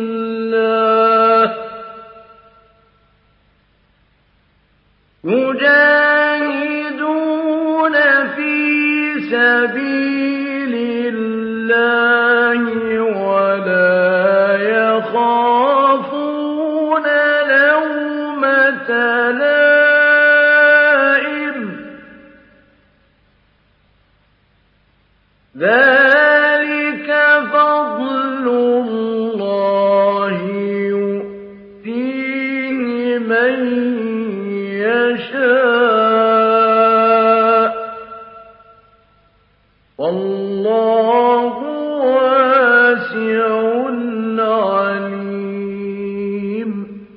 Speaker 1: الله ولا يخافون لومة لائم ذلك فضل الله يؤتيه من يشاء والله واسع عليم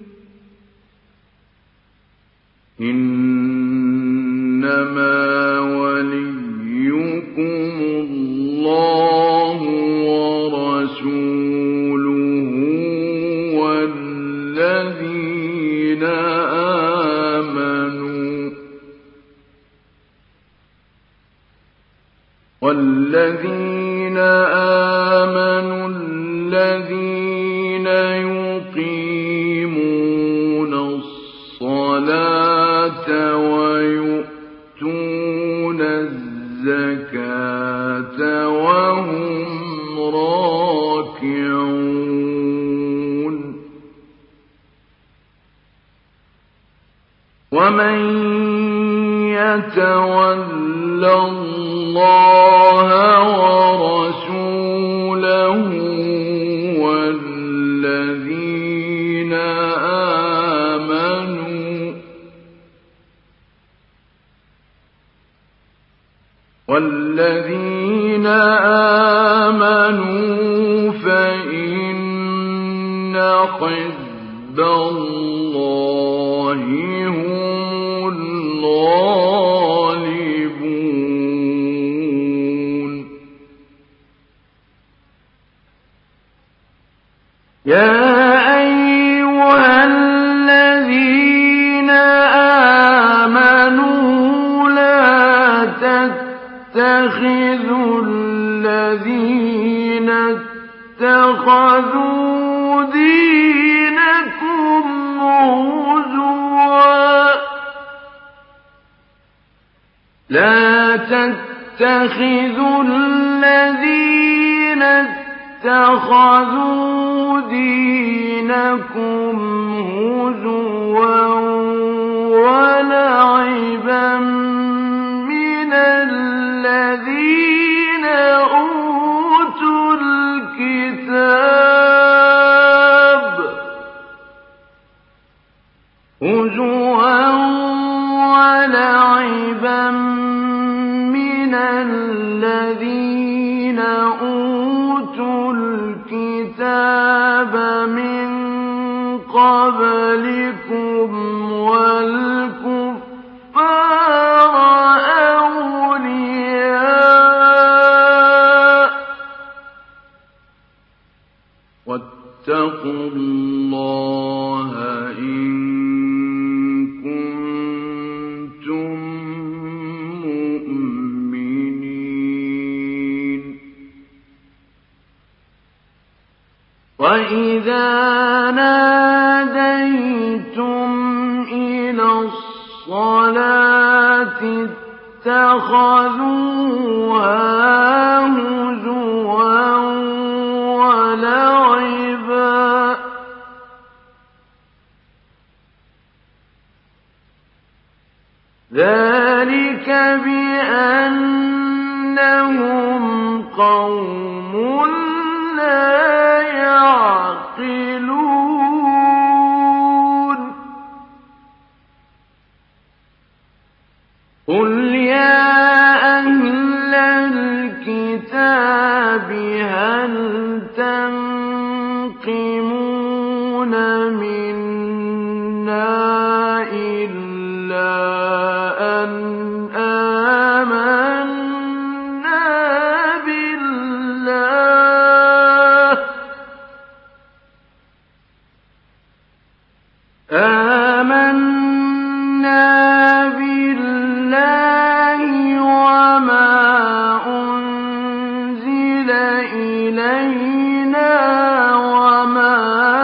Speaker 1: إنما وليكم الله ورسوله والذين آمنوا الذين يقيمون الصلاة ويؤتون الزكاة وهم راكعون ومن يتول الله ورسوله والذين آمنوا فإن حزب الله هم الغالبون يا أيها الذين آمنوا لا تتخذوا الذين اتخذوا دينكم هزوا لا تتخذوا الذين اتخذوا دينكم هزوا ولعبا من الذين أوتوا الكتاب هزوا ولعبا من الذين أوتوا الكتاب من قبلكم والكفار أولياء واتقوا الله إن كنتم مؤمنين وإذا ناديتم إلى الصلاة اتخذوها هزوا ولعبا ذلك بأنهم قوم لا يعقلون قل يا أهل الكتاب هل تنقمون منا إلا أن آمنا بالله وما أنزل إلينا وما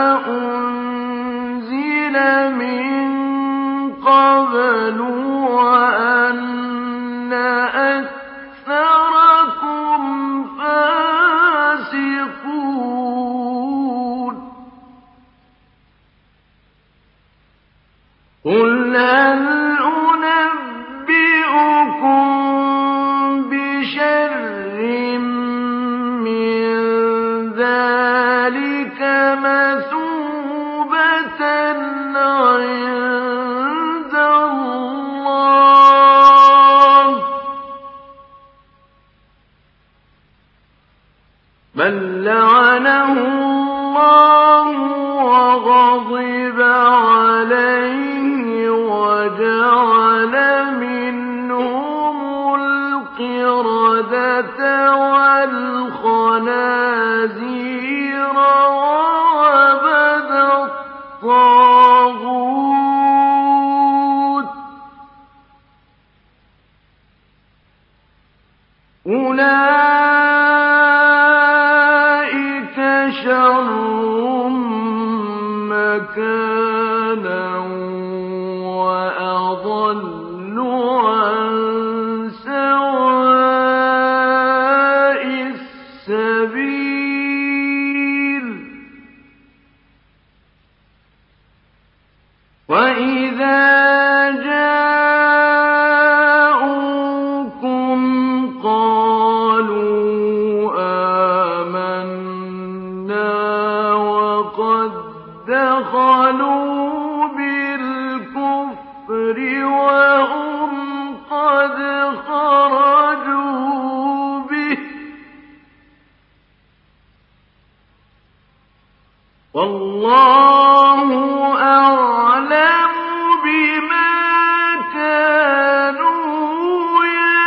Speaker 1: أنزل من قبل وأن أكثركم فاسقون قل هل أنبئكم بشر من ذلك مثوبة عند الله من لعنه الله وغضب عليه وجعل منهم القردة والخنازير وعبد الطاغوت أولئك شر مكانا وأضل عن سواء السبيل وإذا جاءوكم قالوا آمنا وقد دخلوا بالكفر وهم قد خرجوا به والله أعلم بما كانوا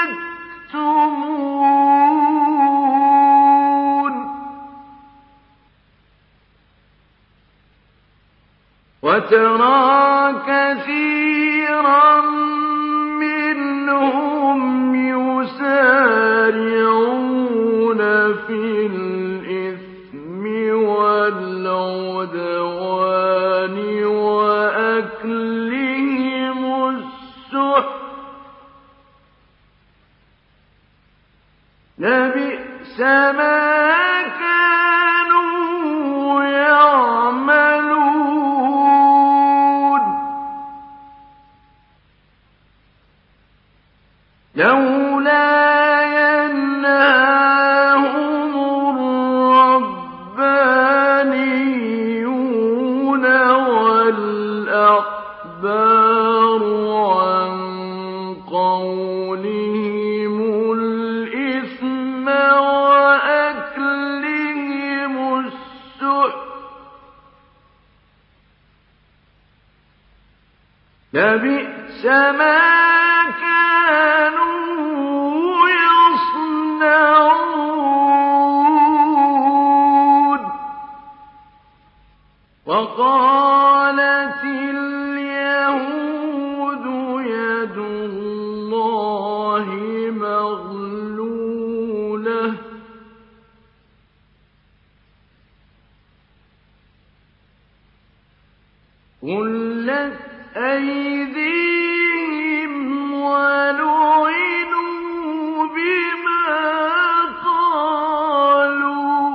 Speaker 1: يكتمون وترى كثيرا منهم يسارعون في الإثم والعدوان وأكلهم السحت لبئس ما كانوا يعملون لولا ينهاهم الربانيون والأحبار عن قولهم الإثم وأكلهم السحت لبئس ما كانوا يصنعون وقالت اليهود يد الله مغلولة غلت أيديهم ولعنوا بما قالوا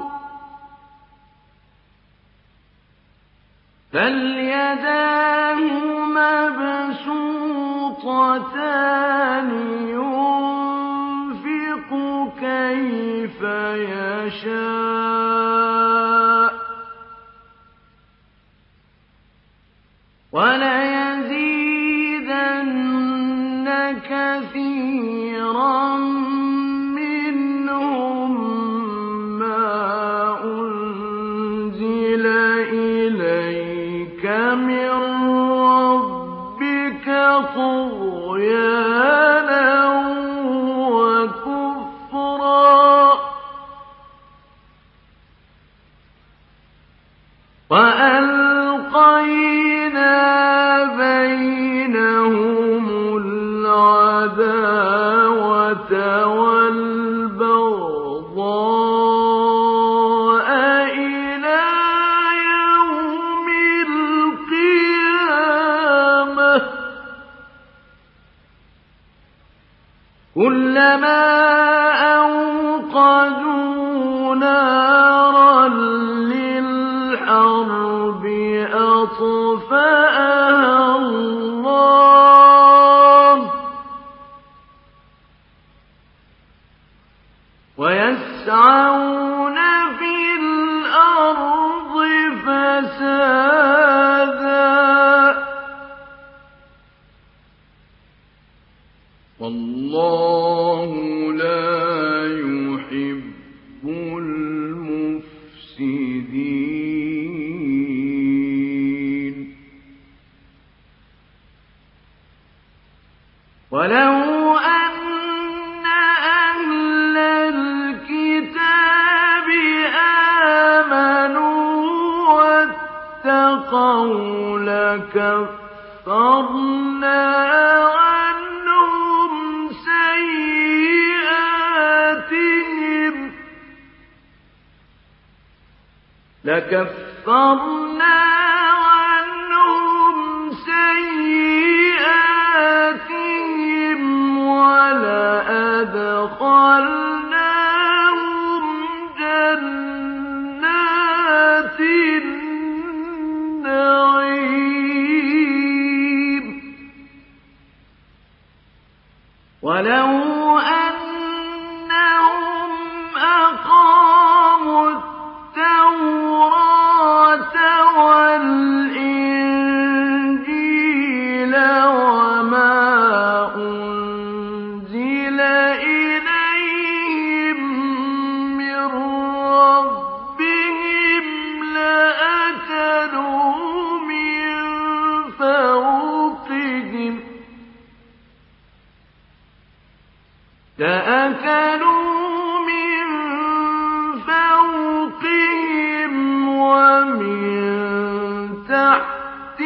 Speaker 1: بل يداه مبسوطتان مرتان ينفق كيف يشاء وليزيدن كثيرا منهم ما أنزل إليك من ربك طغيانا وكفرا وألقينا بينهم العداوة والبغضاء إلى يوم القيامة كلما أوقدوا نارا للحرب أطفأها الله ويسعون في الأرض فسادا والله لا يحب المفسدين ولو أن أهل الكتاب آمنوا واتقوا لكفرنا عنهم سيئاتهم ولأدخلناهم جنات النعيم ولو أنهم أقاموا التوراة والإنجيل وما أنزل إليهم من ربهم لأكلوا من فوقهم ومن تحت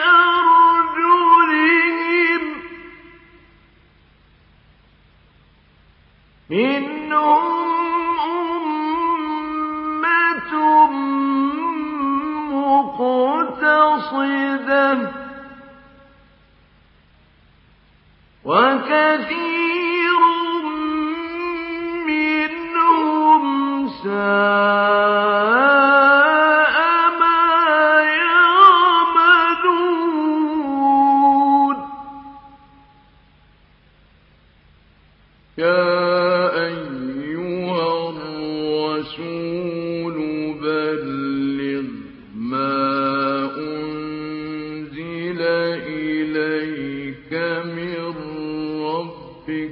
Speaker 1: أرجلهم منهم أمة مقتصدة وكثير منهم ساء ما يعملون يا أيها الرسول بلغ ما أنزل إليك من ربك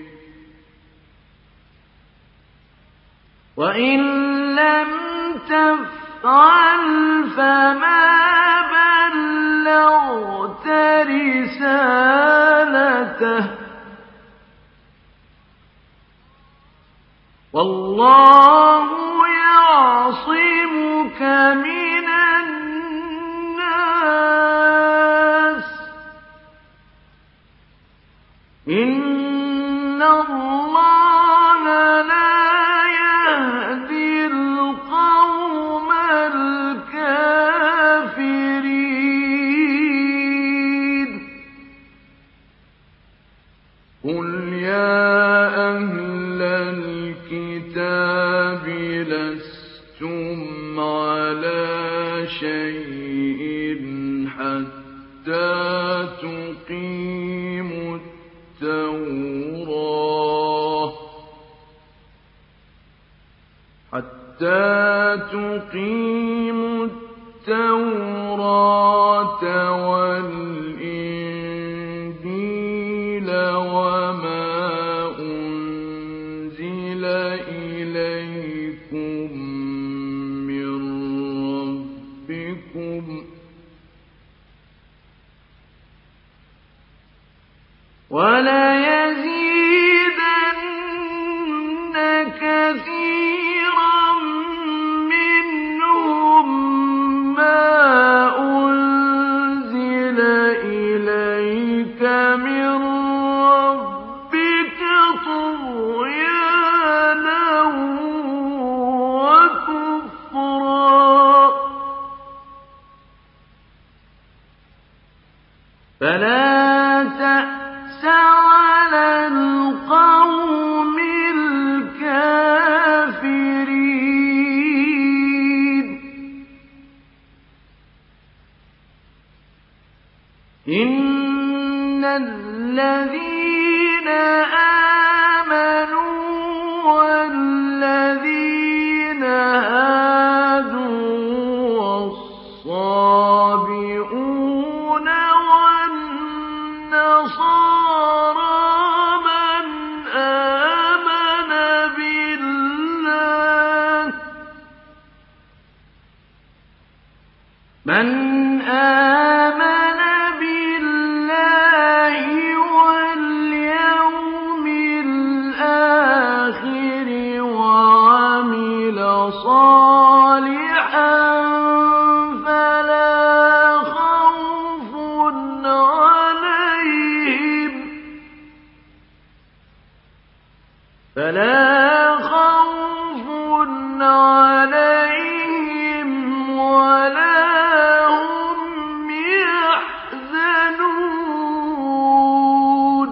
Speaker 1: وإن لم تفعل فما بلغت رسالته والله يعصمك من الناس إن الله لا يهدي القوم الكافرين قل يا أهل الكتاب لستم على شيء حتى تقيموا تقيموا التوراة والإنجيل وما أنزل إليكم من ربكم وليزيدن كثيرا منهم ما أنزل إليك من ربك طغيانا وكفرا فلا تأس على القوم الكافرين إن الذين آمنوا والذين هادوا والصابئون والنصارى من آمن بالله واليوم الآخر وعمل صالحا فلا خوف عليهم ولا هم يحزنون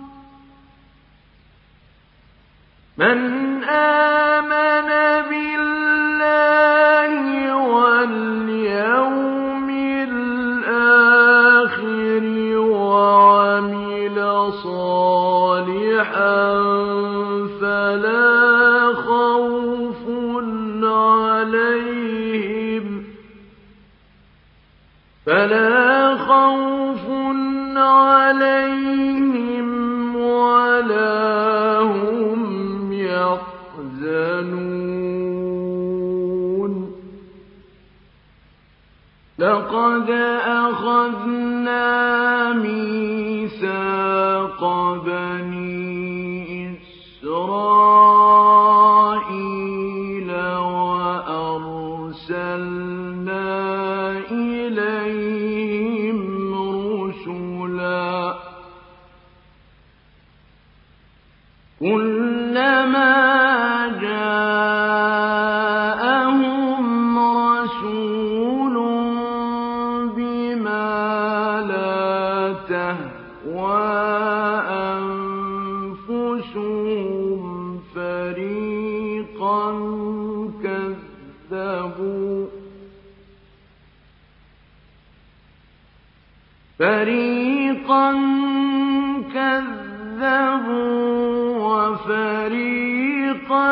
Speaker 1: من آمن بالله واليوم الآخر وعمل صالحا فلا خوف عليهم ولا هم يحزنون لقد أخذنا ميثاق بني إسرائيل وأرسلنا إليهم رسلا كلما جاءهم رسول بما لا تهوى أنفسهم فريقا كذبوا وفريقا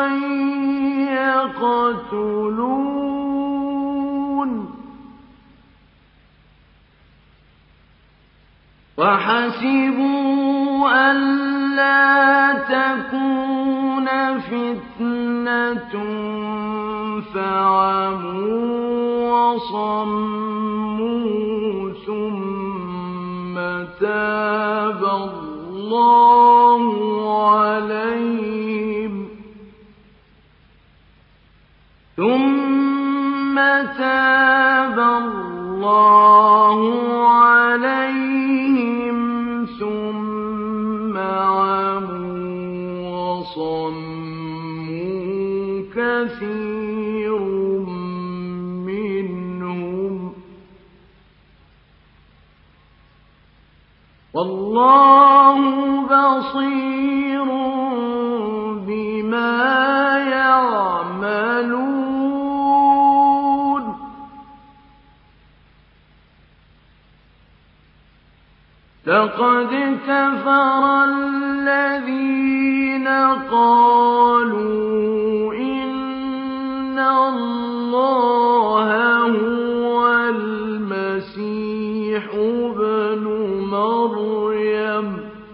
Speaker 1: يقتلون وحسبوا ألا تكون فتنة فعموا وصموا ثم تاب الله عليهم ثم عموا وصموا كثير منهم والله بصير بما يعملون لقد كفر الذين قالوا إن اللَّهَ هُوَ الْمَسِيحُ ابْنُ مَرْيَمَ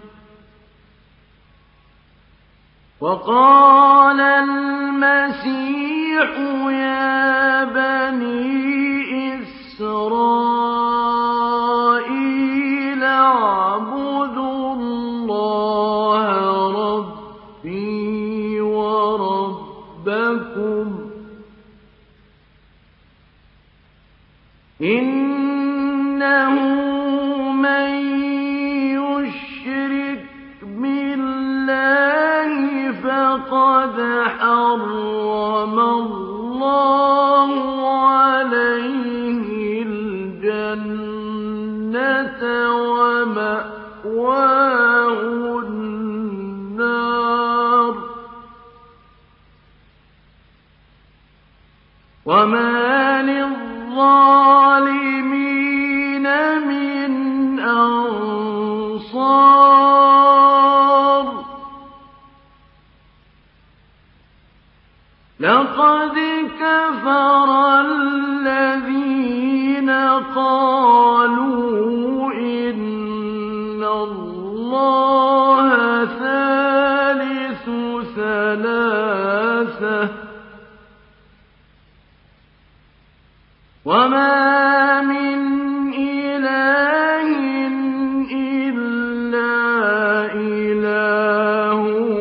Speaker 1: وَقَالَ الْمَسِيحُ يَا بَنِي إِسْرَائِيلَ اعْبُدُوا اللَّهَ رَبِّي وَرَبَّكُمْ إِنَّهُ مَن يُشْرِكْ بِاللَّهِ فَقَدْ حَرَّمَ اللَّهُ عَلَيْهِ الْجَنَّةَ وَمَأْوَاهُ النَّارُ وَمَا لِلظَّالِمِينَ مِنْ أَنصَارٍ لَقَدْ كَفَرَ الَّذِينَ قَالُوا إِنَّ اللَّهَ ثَالِثُ ثَلَاثَةٍ وَمَا مِنْ إِلَٰهٍ إِلَّا إِلَٰهٌ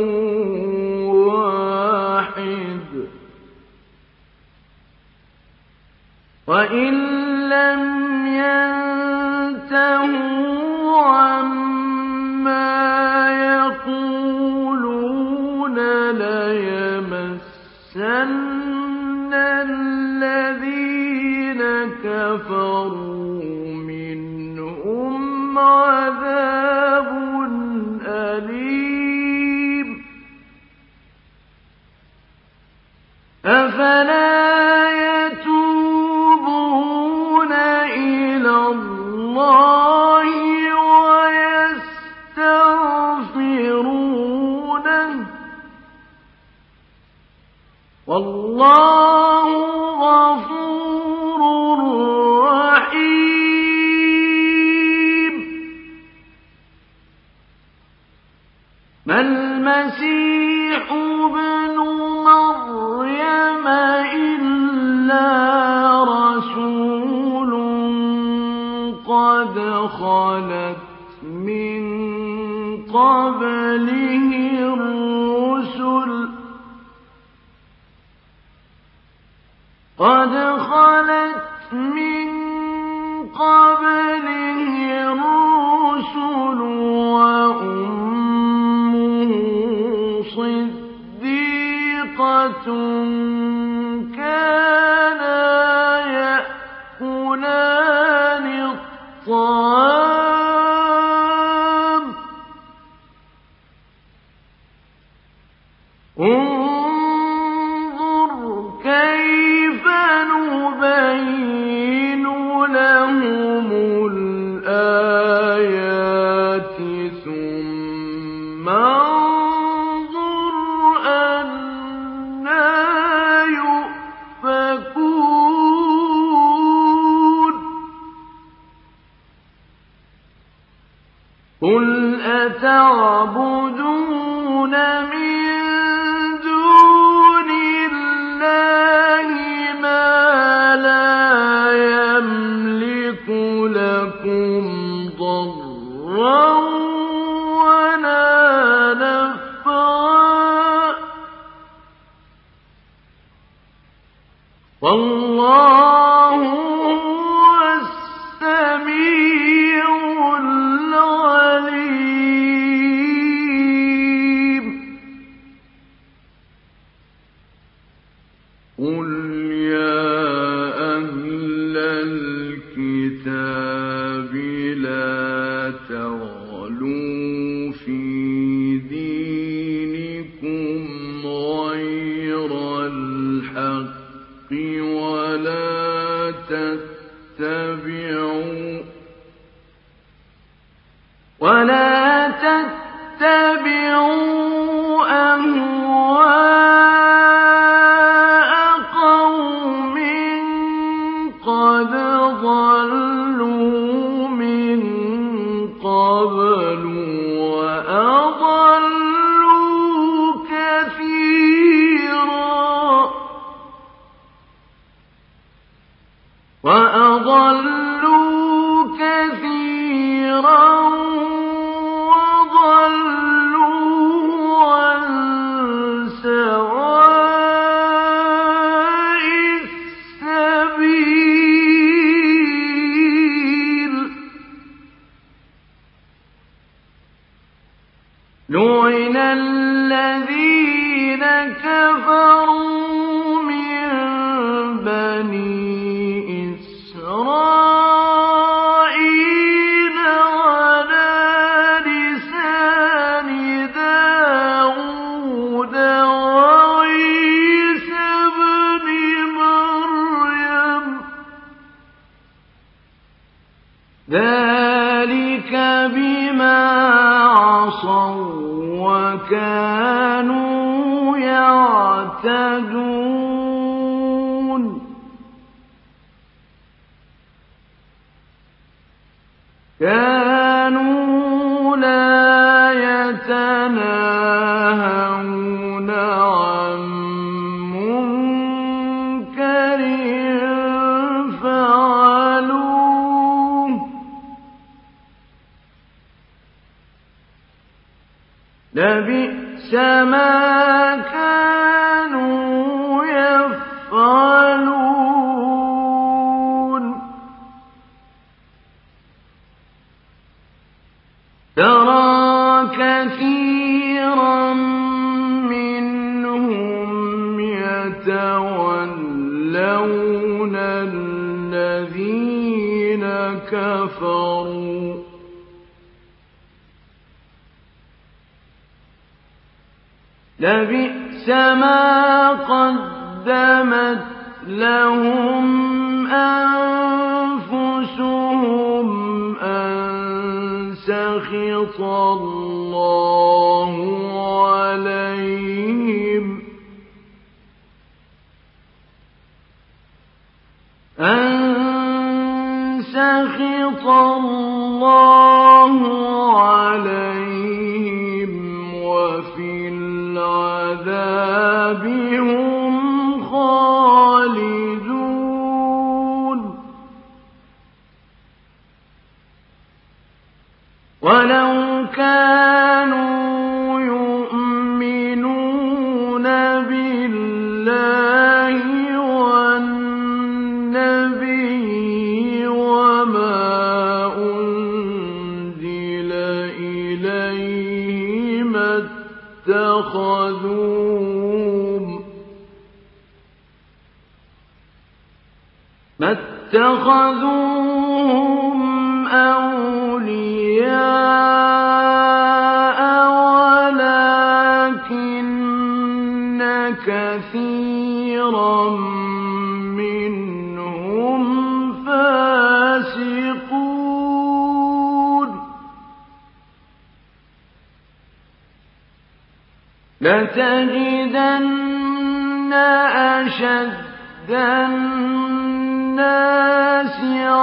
Speaker 1: وَاحِدٌ وَإِن لَّمْ يَنتَهُوا عَمَّا يَقُولُونَ لَيَمَسَّنَّ الَّذِينَ كَفَرُوا مِنْهُمْ عَذَابٌ أَلِيمٌ أَفَلَا يَتُوبُونَ إِلَى اللَّهِ وَيَسْتَغْفِرُونَهُ وَاللَّهُ غَفُورٌ رَّحِيمٌ مَا الْمَسِيحُ ابْنُ مَرْيَمَ إِلَّا رَسُولٌ قَدْ خَلَتْ مِن قَبْلِهِ الرُّسُلُ وَأُمُّهُ صِدِّيقَةٌ كَانَا يَأْكُلَانِ الطَّعَامَ انظُرْ كَيْفَ نُبَيِّنُ لَهُمُ الْآيَاتِ ثُمَّ انظُرْ أَنَّىٰ يُؤْفَكُونَ قُلْ أَتَعْبُدُونَ مِن دُونِ اللَّهِ مَا لَا يَمْلِكُ لَكُمْ ضَرًّا وَلَا نَفْعًا وَاللَّهُ هُوَ السَّمِيعُ الْعَلِيمُ قُلْ يَا أَهْلَ الْكِتَابِ لَا تَغْلُوا فِي دِينِكُمْ غَيْرَ الْحَقِّ وَلَا تَتَّبِعُوا أَهْوَاءَ قَوْمٍ لعن الذين كفروا من بني إسرائيل على لسان داود وعيسى ابن مريم ذلك بما عصوا وكانوا يعتدون كانوا لا يتناهون عن منكر فعلوه لبئس ما كانوا يفعلون ترى كثيرا منهم يتولون الذين كفروا لبئس ما قدمت لهم أنفسهم أن سخط الله عليهم وفي العذاب هم خالدون ولو كانوا يؤمنون بالله والنبي وما أنزل إليه ما اتخذوهم أولياء ولكن كثيرا منهم فاسقون لتجدن أشد الناس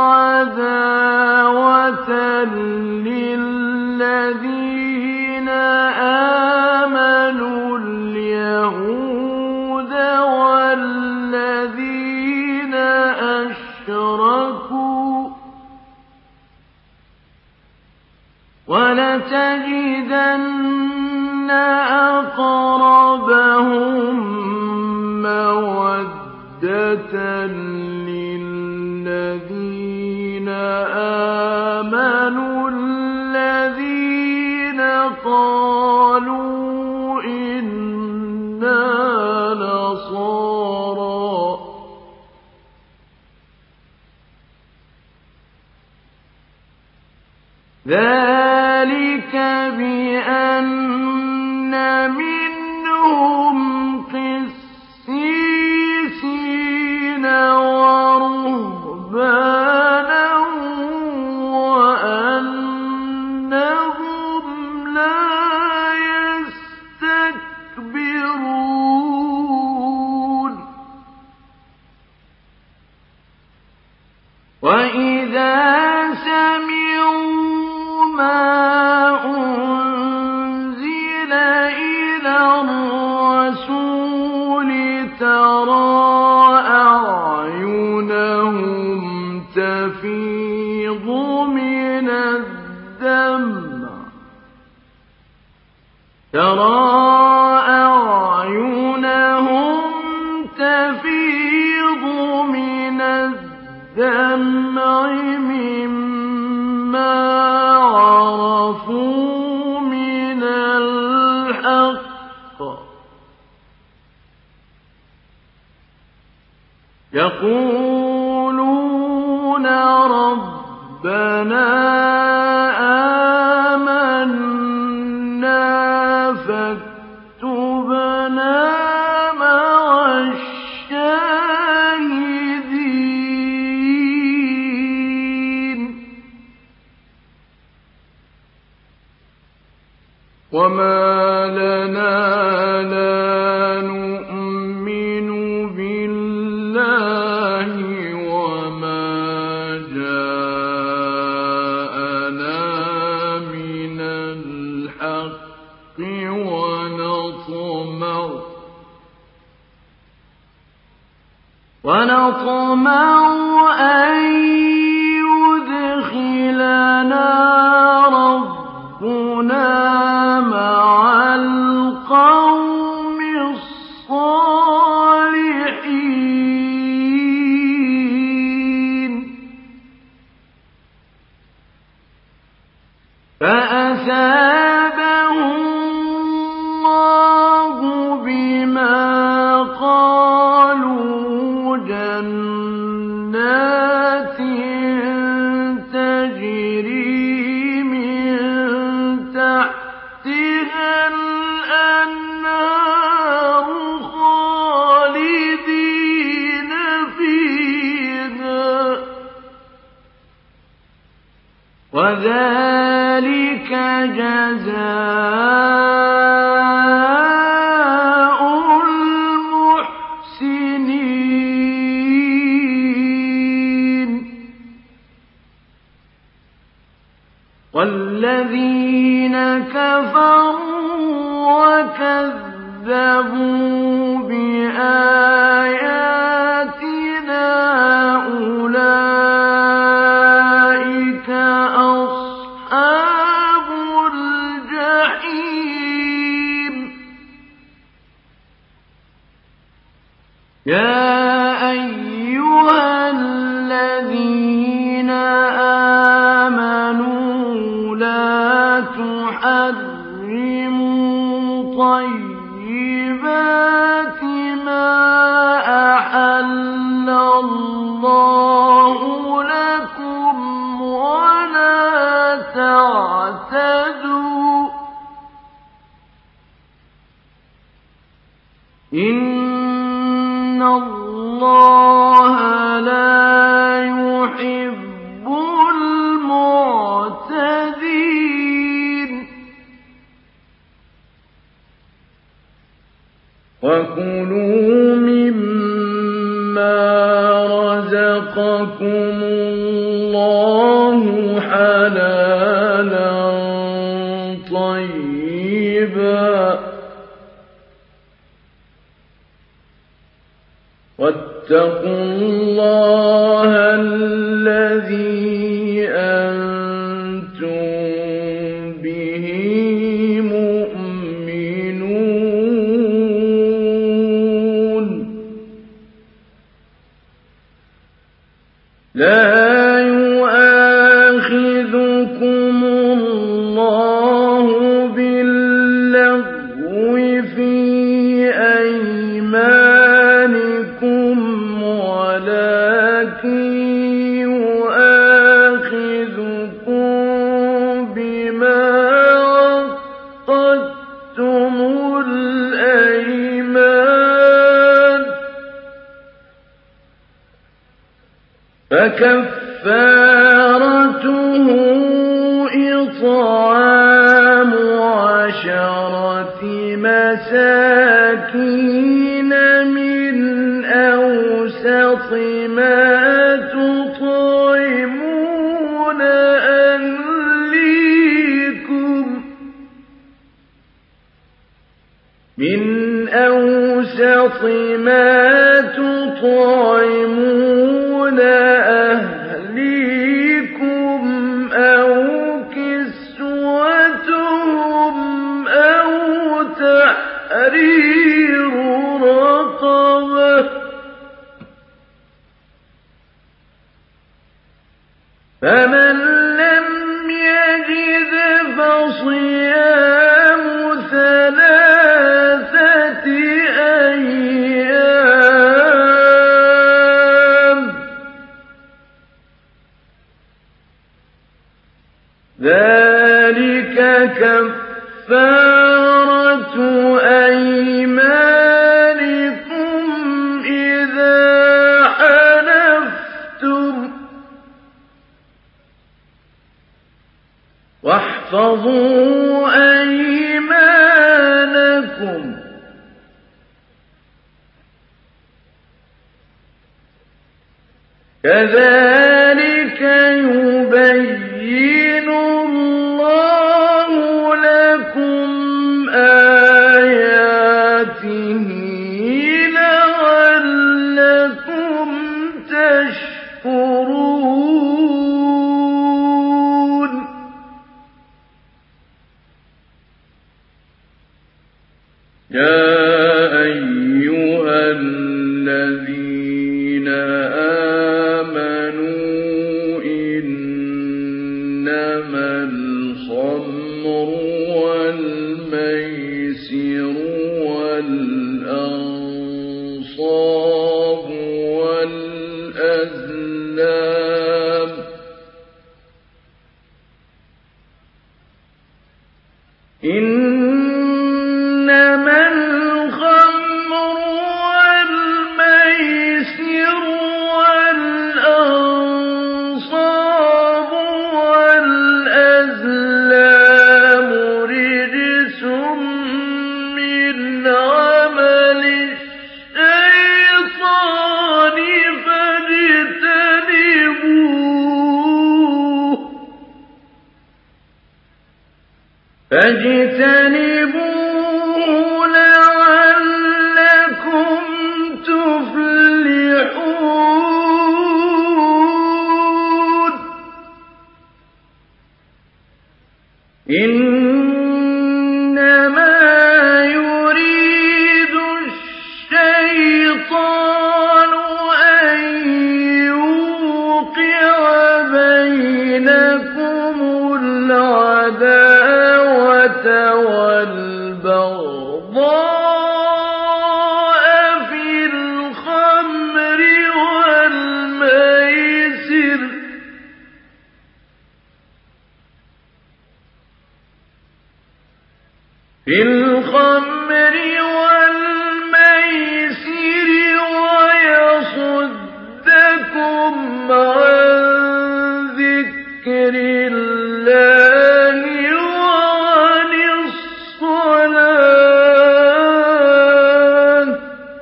Speaker 1: عداوة للذين آمنوا اليهود والذين أشركوا ولتجدن أقربهم مودة للذين آمنوا الذين قالوا إنا نصارى ذلك بأن منهم قسيسين ورهبانا وأنهم لا يستكبرون وإذا سمعوا ما أنزل إلى الرسول ترى أعينهم تفيض من الدمع مما عرفوا من يقولون ربنا آمنا فاكتبنا مع الشاهدين وما لنا لا نؤمن بالله وما جاءنا من الحق ونطمع أن يدخلنا ربنا مع القوم الصالحين فأثابهم الله بما قالوا جنات تجري من تحتها الأنهار خالدين فيها وذلك جزاء المحسنين والذين كفروا وكذبوا بآياتنا أولئك أصحاب الجحيم يا أيها الذين آمنوا لا تحرموا طيبات ما أحل الله لكم ولا تعتدوا إن الله لا يحب المعتدين وكلوا مما رزقكم الله حلالا طيبا واتقوا الله الذي أنتم به مؤمنون لا يؤاخذكم الله باللغو في أيمانكم ولكن يؤاخذكم بما عقدتم الأيمان فكفارته إطعام 10 مساكين من أوسط ما تطعمون أهليكم أو كسوتهم أو تحرير رقبة فمن لم يجد فصيام 3 أيام ذلك كفارة أيمانكم إذا حلفتم واحفظوا أيمانكم كذلك يبين الله لكم آياته لعلكم تشكرون يا أيها الذين آمنوا إنما الخمر والميسر والأنصاب والأزلام إنما الخمر والميسر والأنصاب والأزلام رجس من عمل الشيطان فاجتنبوه لعلكم تفلحون إنما يريد الشيطان أن يوقع بينكم العداوة والبغضاء في الخمر والميسر ويصدكم عن ذكر الله وعن الصلاة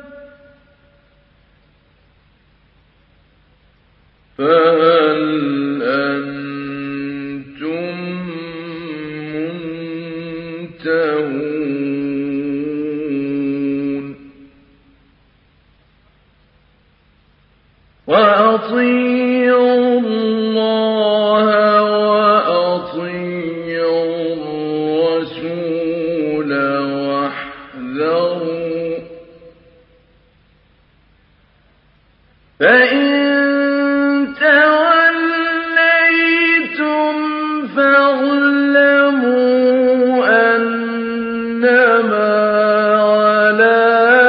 Speaker 1: فهل أنتم منتهون وأطيعوا الله وأطيعوا الرسول واحذروا فإن توليتم فاعلموا أنما على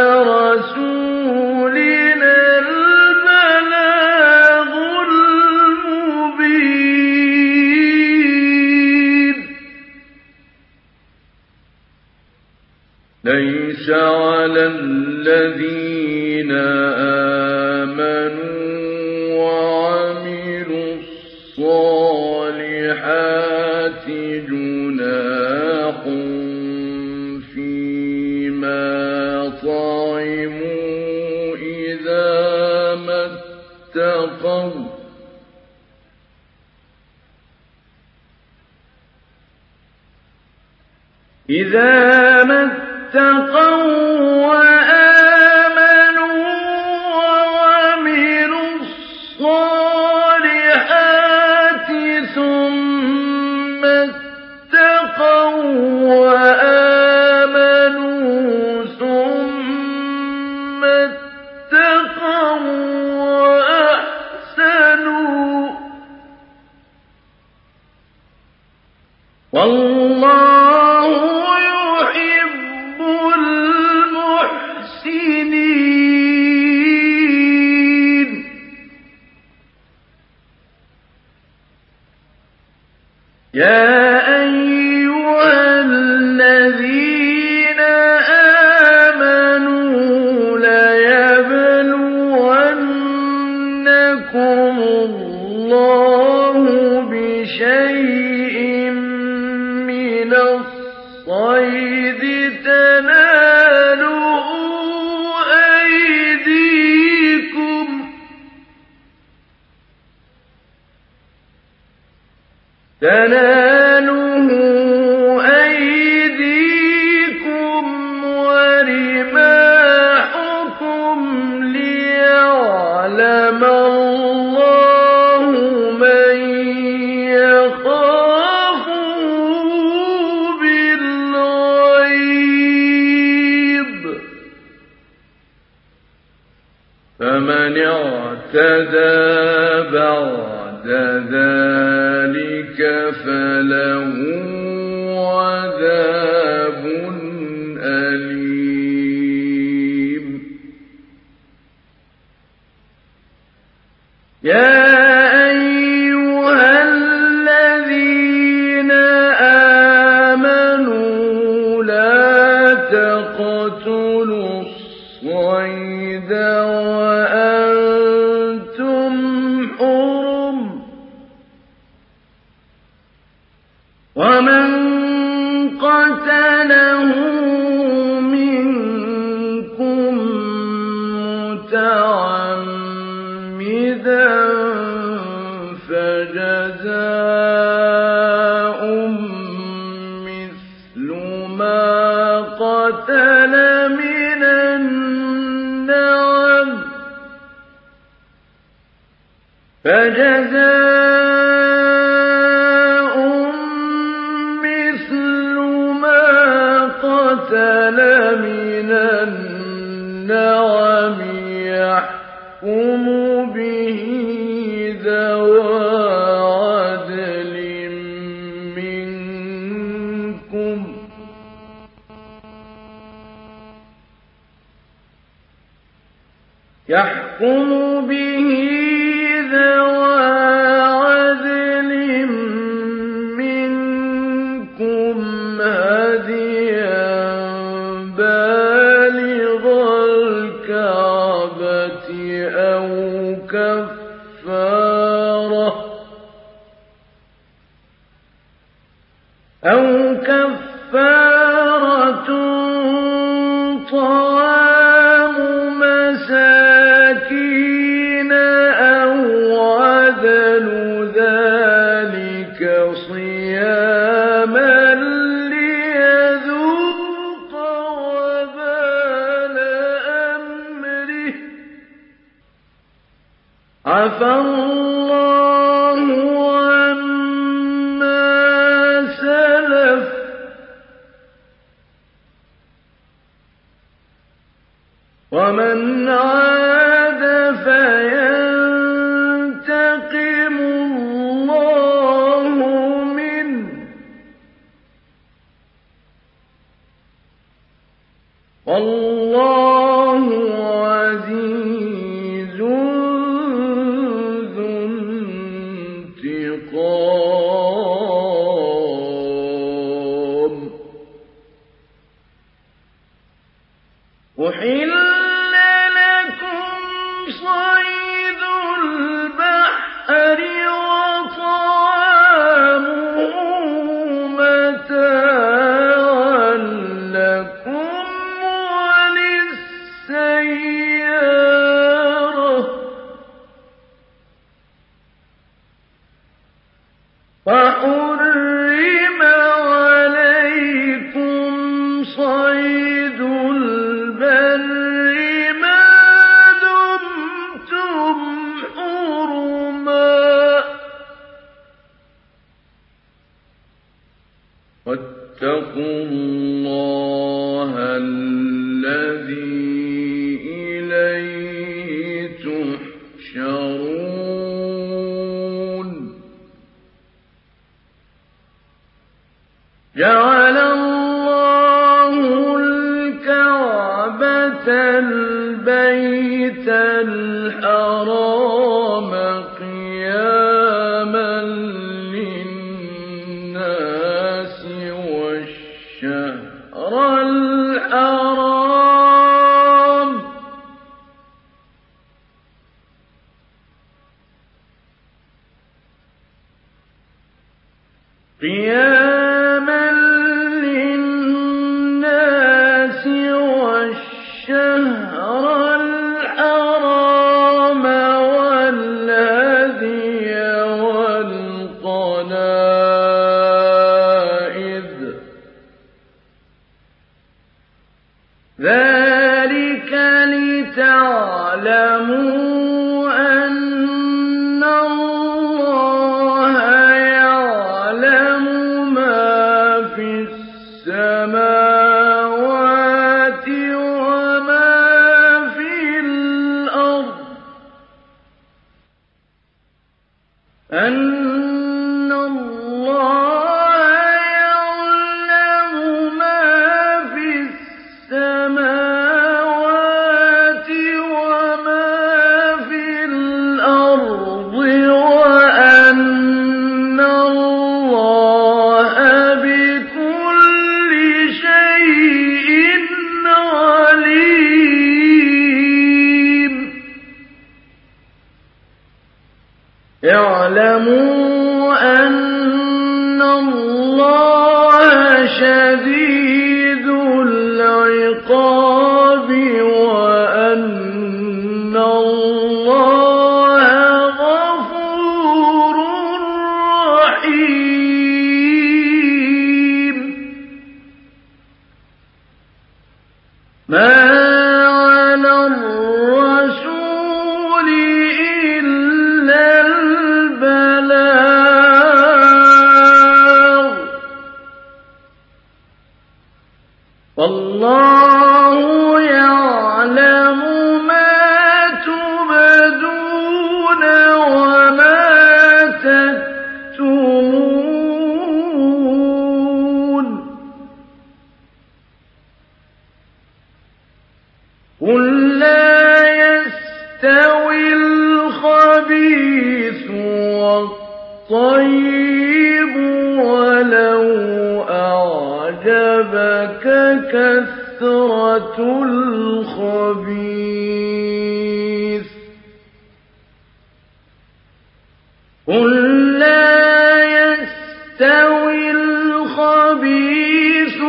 Speaker 1: رسولنا البلاغ المبين ليس على الذين آمنوا وعملوا الصالحات جناح فيما طعموا إذا ما اتقوا وآمنوا وعملوا الصالحات ثم اتقوا وآمنوا ثم اتقوا وأحسنوا والله يحب المحسنين يا أيها الذين آمنوا ليبلونكم الله بشيء من الصيد تناله أيديكم ورماحكم ليعلم الله من يخافه بالغيب فمن اعتدى بعد ذلك فله عذاب أليم يا أيها الذين آمنوا لا تقتلوا الصيد وأنتم حرم ومن قتله منكم متعمدا فجزاء مثل ما قتل من النعم يحكم به ذوى عدل منكم هديا بالغ الكعبة أو كفارة طعام مساكين أو عدل ذلك صياما ليذوق وبال أمره عفى الله عما سلف ومن عاد فينتقم الله منه والله عزيز ذو انتقام أحل لكم صيد البحر وطعامه متاعا لكم وللسيارة وحرم عليكم صيد البر ما دمتم حرما واتقوا الله الذي إليه تحشرون جعل الله الكعبة البيت الحرام قياما قياما للناس والشهر الحرام والهدي والقلائد ذلك لتعلموا أن الله يعلم ما في السماوات وما في الأرض أن الله يعلم ما في السماوات وما في الأرض وأن الله بكل شيء عليم اعلموا أن الله شديد العقاب وأن الله غفور رحيم ما على الرسول إلا البلاغ والله يعلم ما تبدون وما تكتمون قل لا يستوي الخبيث والطيب ولو أعجبك كثرة الخبيث قل لا يستوي الخبيث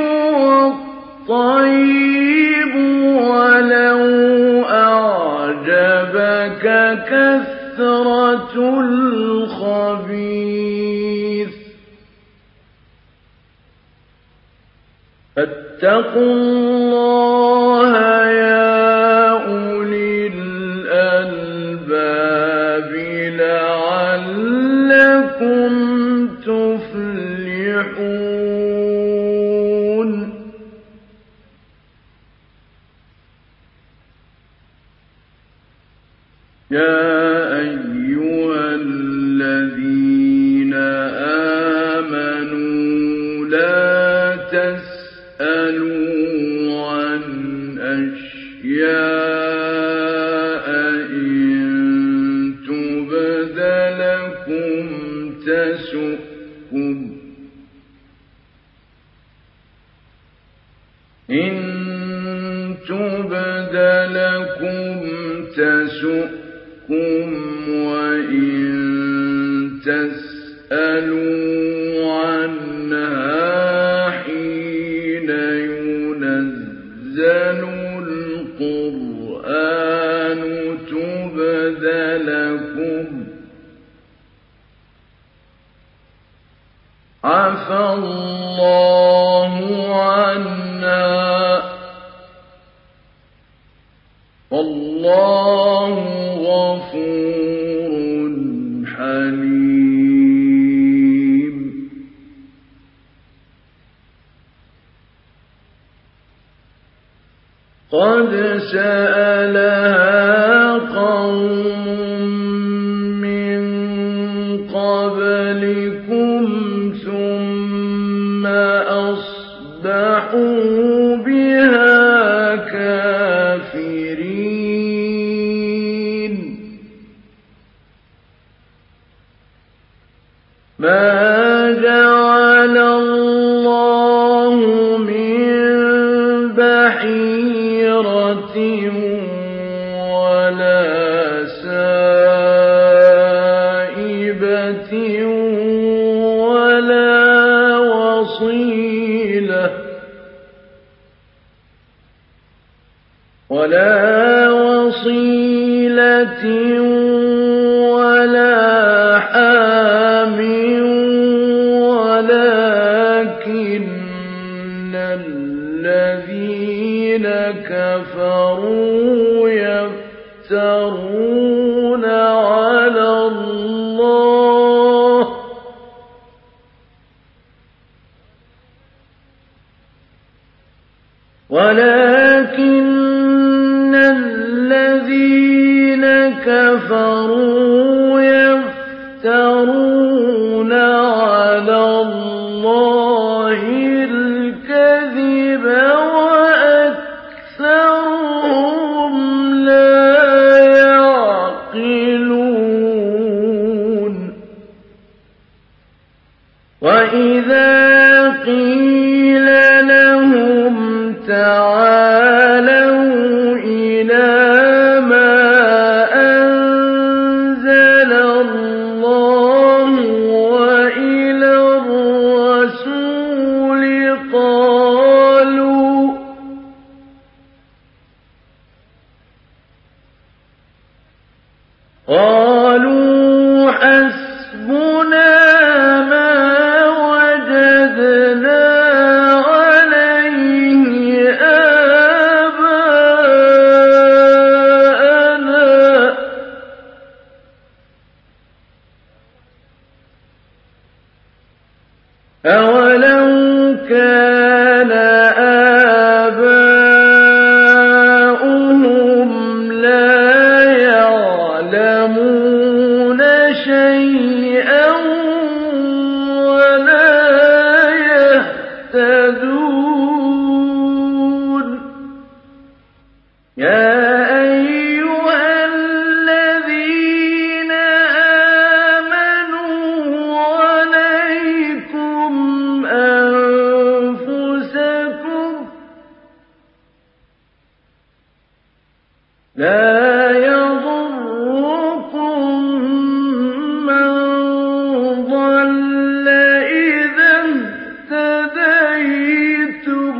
Speaker 1: والطيب ولو أعجبك كثرة الخبيث فاتقوا الله يا أولي الألباب لعلكم تفلحون يا أيها الذين آمنوا لا تسألوا عن أشياء إن تبد لكم تسؤكم إن تبد لكم تسؤكم وإن تسألوا عنها حين ينزل القرآن تبد لكم عفى الله عنا والله غفور حليم قد سألها قوم من قبلكم ثم أصبحوا بها كافرين ما جعل الله من بحيرة ولا سائبة وصيلة ولا حام ولكن الذين كفروا يفترون على الله الكذب وأكثرهم لا يعقلون وإذا قيل لهم تعالوا إلى ما أنزل الله وإلى الرسول قالوا حسبنا ما وجدنا عليه آباءنا أولو كان آباؤهم لا يعلمون شيئا ولا يهتدون يا أيها الذين آمنوا عليكم أنفسكم لا يضركم من ضل إذا اهتديتم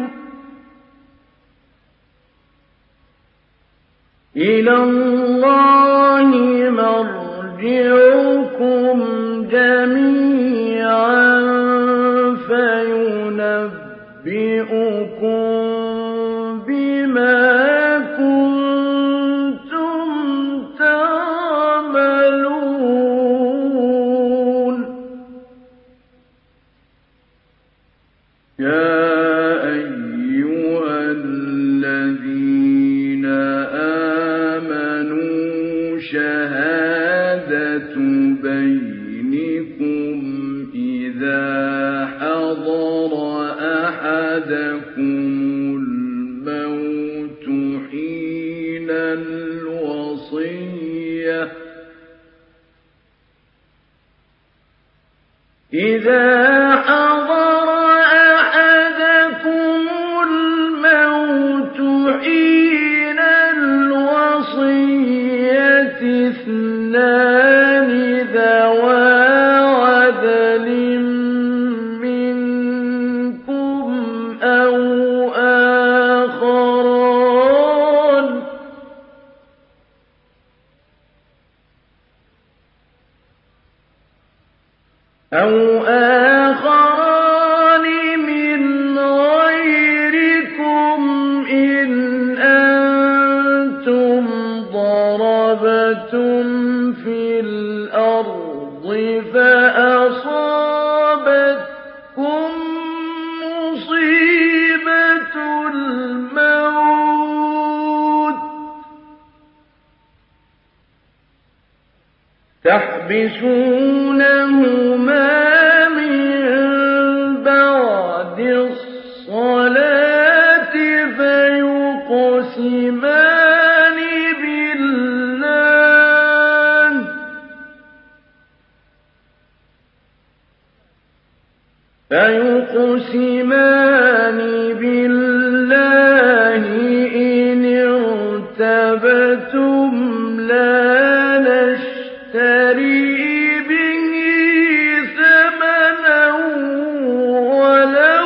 Speaker 1: إلى الله مرجعكم جميعا فينبئكم بما كنتم تعملون يا أيها الذين آمنوا شهادة بينكم إذا حضر أحدكم الموت حين الوصية اثنان ذوى عدل منكم أو آخران من غيركم إن أنتم ضربتم في الأرض فأصابتكم مصيبة الموت تحبسونهما من بعد الصلاة فيقسمان بالله إن ارتبتم لا نشتري به ثمنا ولا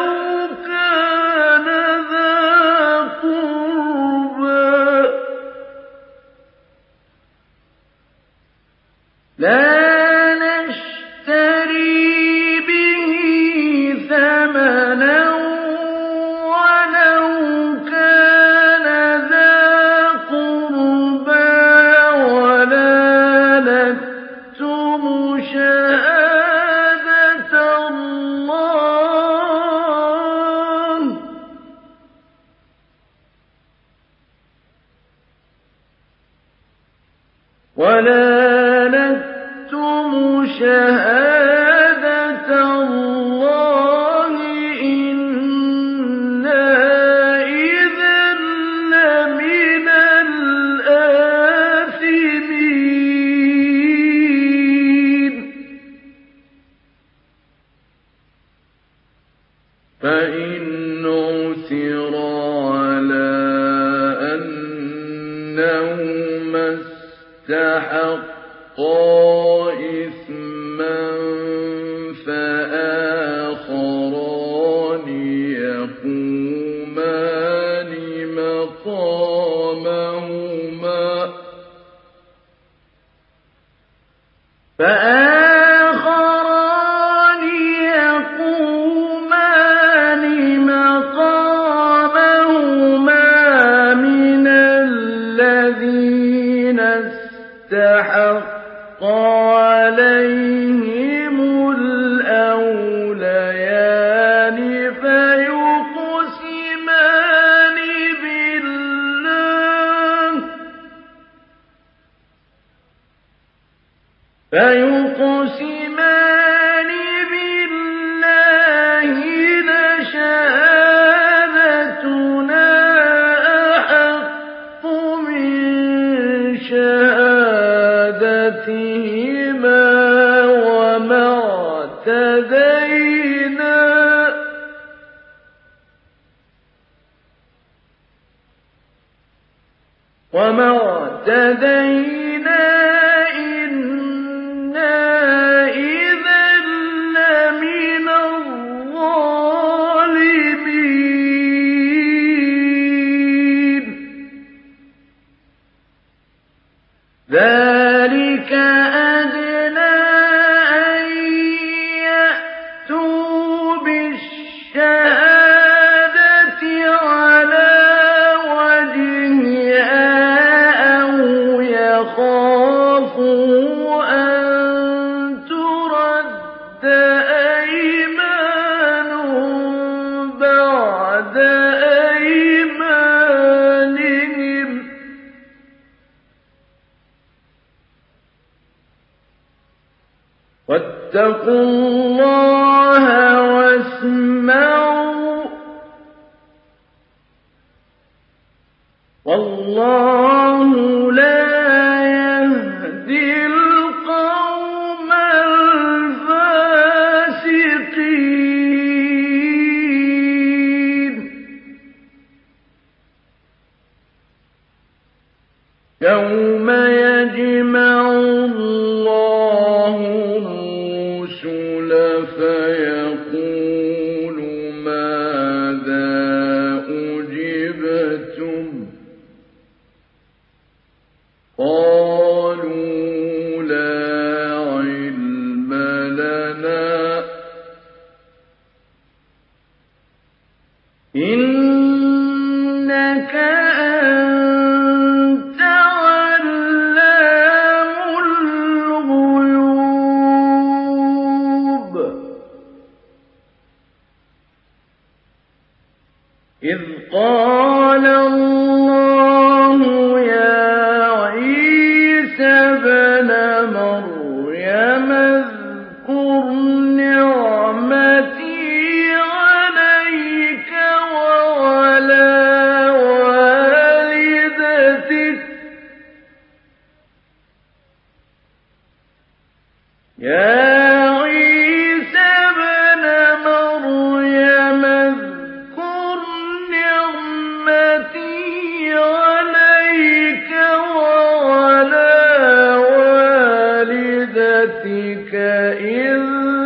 Speaker 1: ولا نكتم شهادة الله إنا إذا لمن الآثمين فإن عثر على أنهما استحقا إثما فآخران يقومان مقامهما من الذين استحق عليهم الأوليان فيقسمان بالله لشهادتنا أحق من شهادتهما وما اعتدينا إنا إذا لمن الظالمين ذلك أدنى أن يأتوا بالشهادة على وجهها أو يخافوا أن ترد أيمان بعد أيمانهم واتقوا الله واسمعوا والله لا يهدي القوم الفاسقين يوم يجمع الله الرسل فيقول ماذا أجبتم قالوا لا علم لنا إنك أنت علام الغيوب إذ قال الله يا عيسى ابن مريم اذكر نعمتي عليك وعلى والدتك يا عيسى ابن مريم اذكر نعمتي عليك وعلى والدتك إذ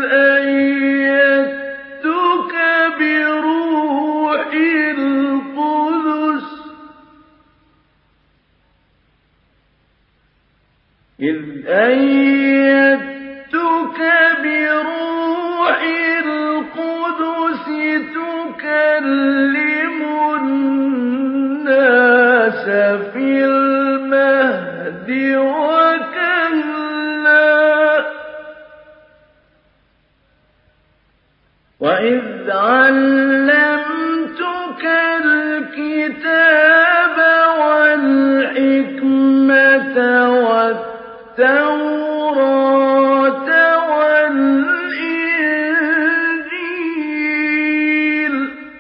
Speaker 1: أيدتك بروح القدس تكلم الناس في المهد وكهلا وإذ علمتك الكتاب والحكمة التوراة والإنجيل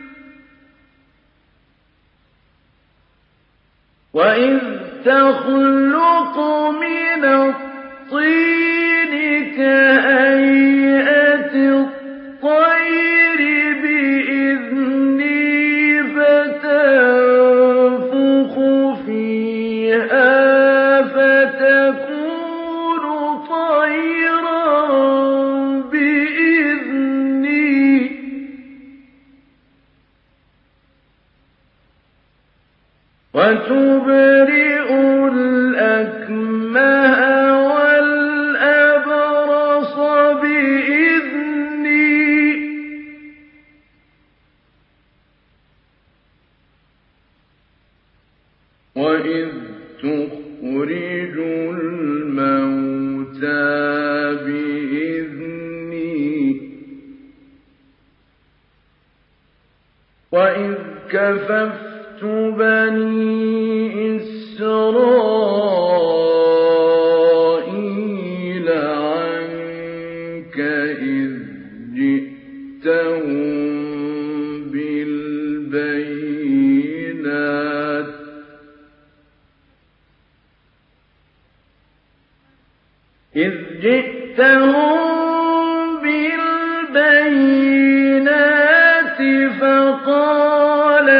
Speaker 1: وإذ تخلق من الطين كهيئة الطير بإذني فتنفخ فيها فتكون طيرا بإذني وتبرئ الأكمه والأبرص بإذني وإذ تخرج الموتى بإذني وإذ كففت بني إسرائيل عنك إذ جئتهم بالبينات فقال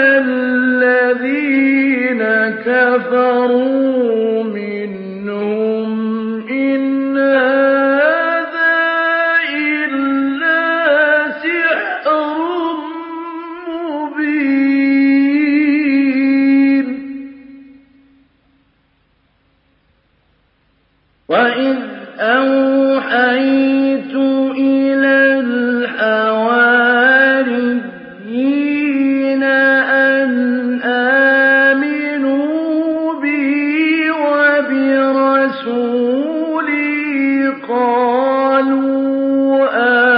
Speaker 1: الذين كفروا منهم إن هذا إلا سحر مبين وإذ أوحيت إلى الحواريين أن آمنوا بي وبرسولي قالوا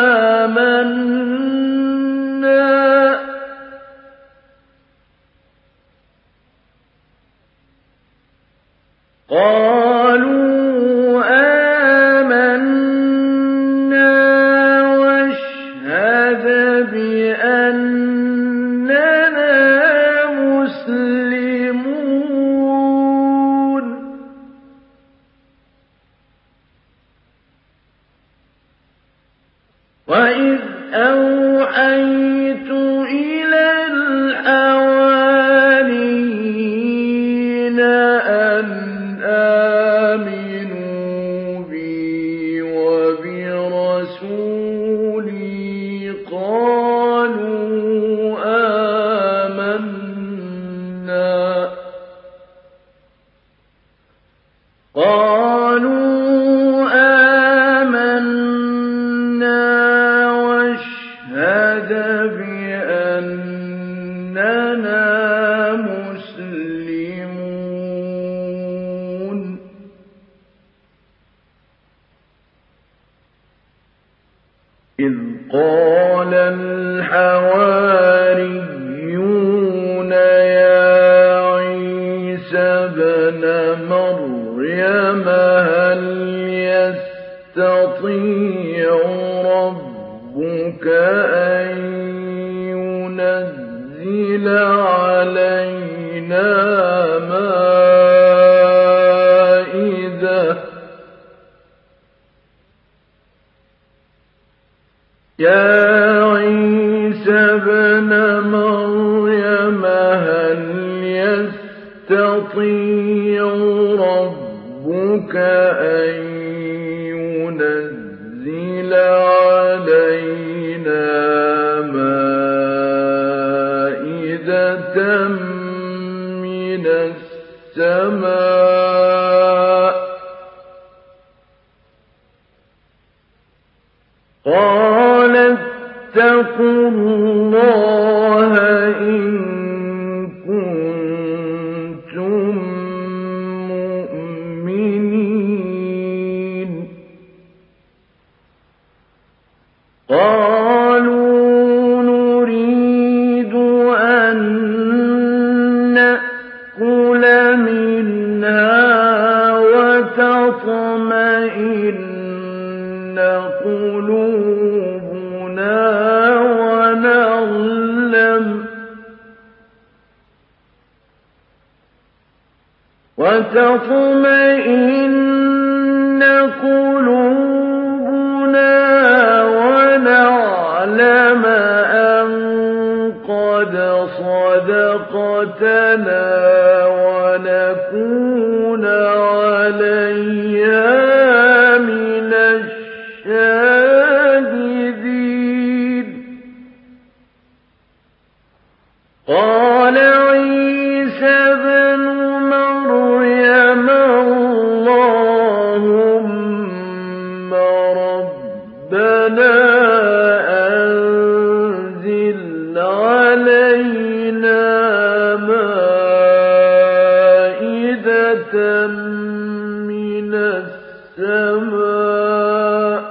Speaker 1: آمنا واشهد بأننا مسلمون وإذ أوحيت إلى الحواريين أن آمنوا بي وبرسولي قالوا آمنا واشهد بأننا مسلمون إذ قال الحواريون يا عيسى ابن مريم هل يستطيع ربك أن ينزل علينا مائدة يا عيسى ابن مريم هل يستطيع ربك أن ينزل علينا مائدة من السماء قال اتقوا الله إن كنتم مؤمنين قالوا نريد أن نأكل منها وتطمئن قلوبنا ونعلم أن قد صدقتنا ونكون عليها من الشاهدين. قال عيسى ابن مريم اللهم ربنا أنزل علينا مائدة من السماء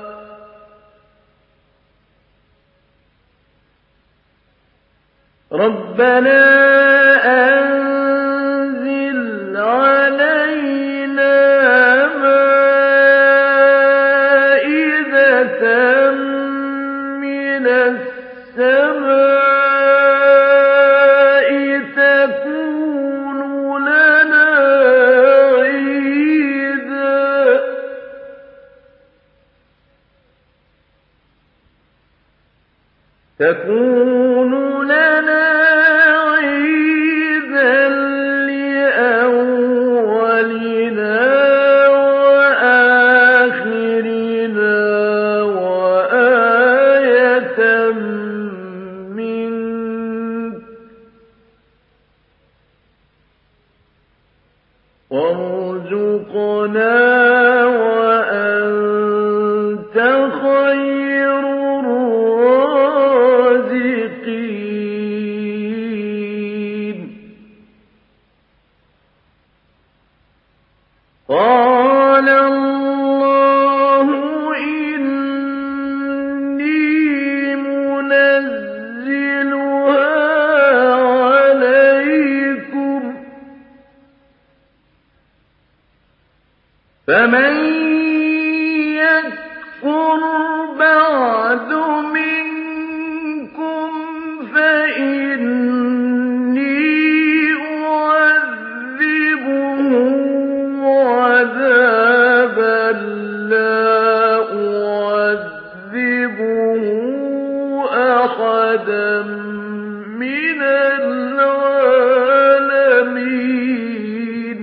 Speaker 1: ربنا أنزل علينا مائدة من السماء تكون لنا عيدا لأولنا وآخرنا وآية منك وارزقنا وأنت خير الرازقين. قال الله إني منزلها عليكم فمن يكفر بعد منكم فإني أعذبه عذابا لا أعذبه أحدا من العالمين.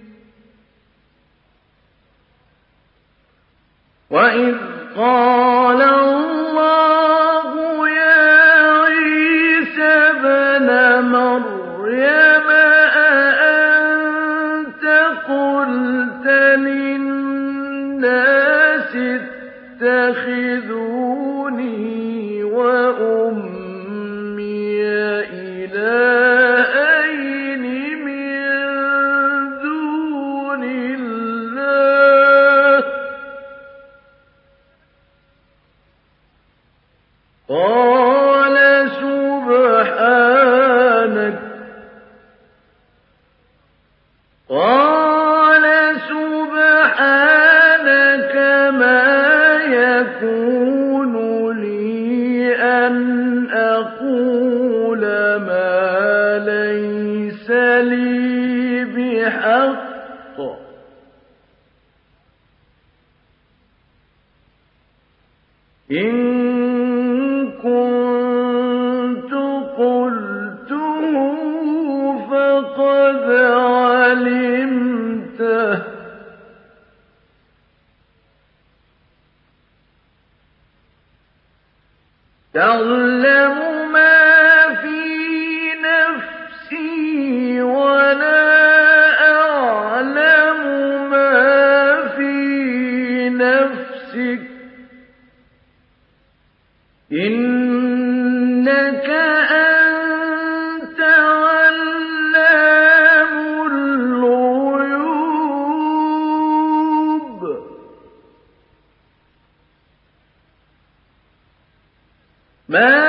Speaker 1: وإذ قال الله يا عيسى ابن مريم أأنت قلت للناس اتخذوني وأمي إلهين من دون الله قال سبحانك ما يكون لي أن أقول ما ليس لي بحق إن كنت قلته فقد علمته تعلم ما في نفسي ولا أعلم ما في نفسك إنك أنت علام الغيوب. ما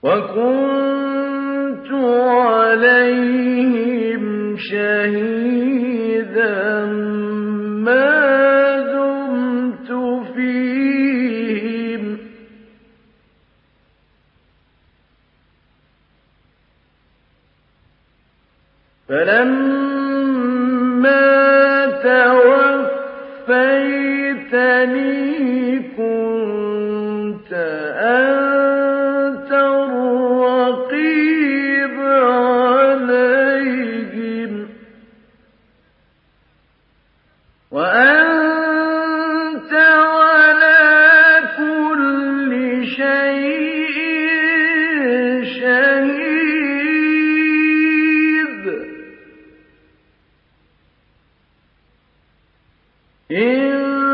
Speaker 1: وَكُنتُ عَلَيْهِمْ شَهِيدًا مَا دُمْتُ فِيهِمْ ۖ فَلَمَّا تَوَفَّيْتَنِي كُنتَ أَنتَ الرَّقِيبَ عَلَيْهِمْ ۚ وَأَنتَ عَلَىٰ كُلِّ شَيْءٍ شَهِيدٌ. إِن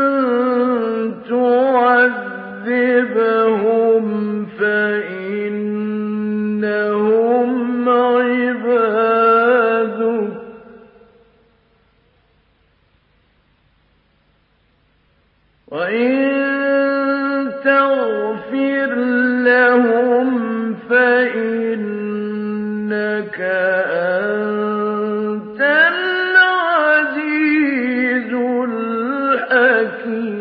Speaker 1: تُعَذِّبْهُمْ فَإِنَّهُمْ عِبَادُكَ ۖ وَإِن تَغْفِرْ لَهُمْ فَإِنَّكَ أَنتَ الْعَزِيزُ الْحَكِيمُ.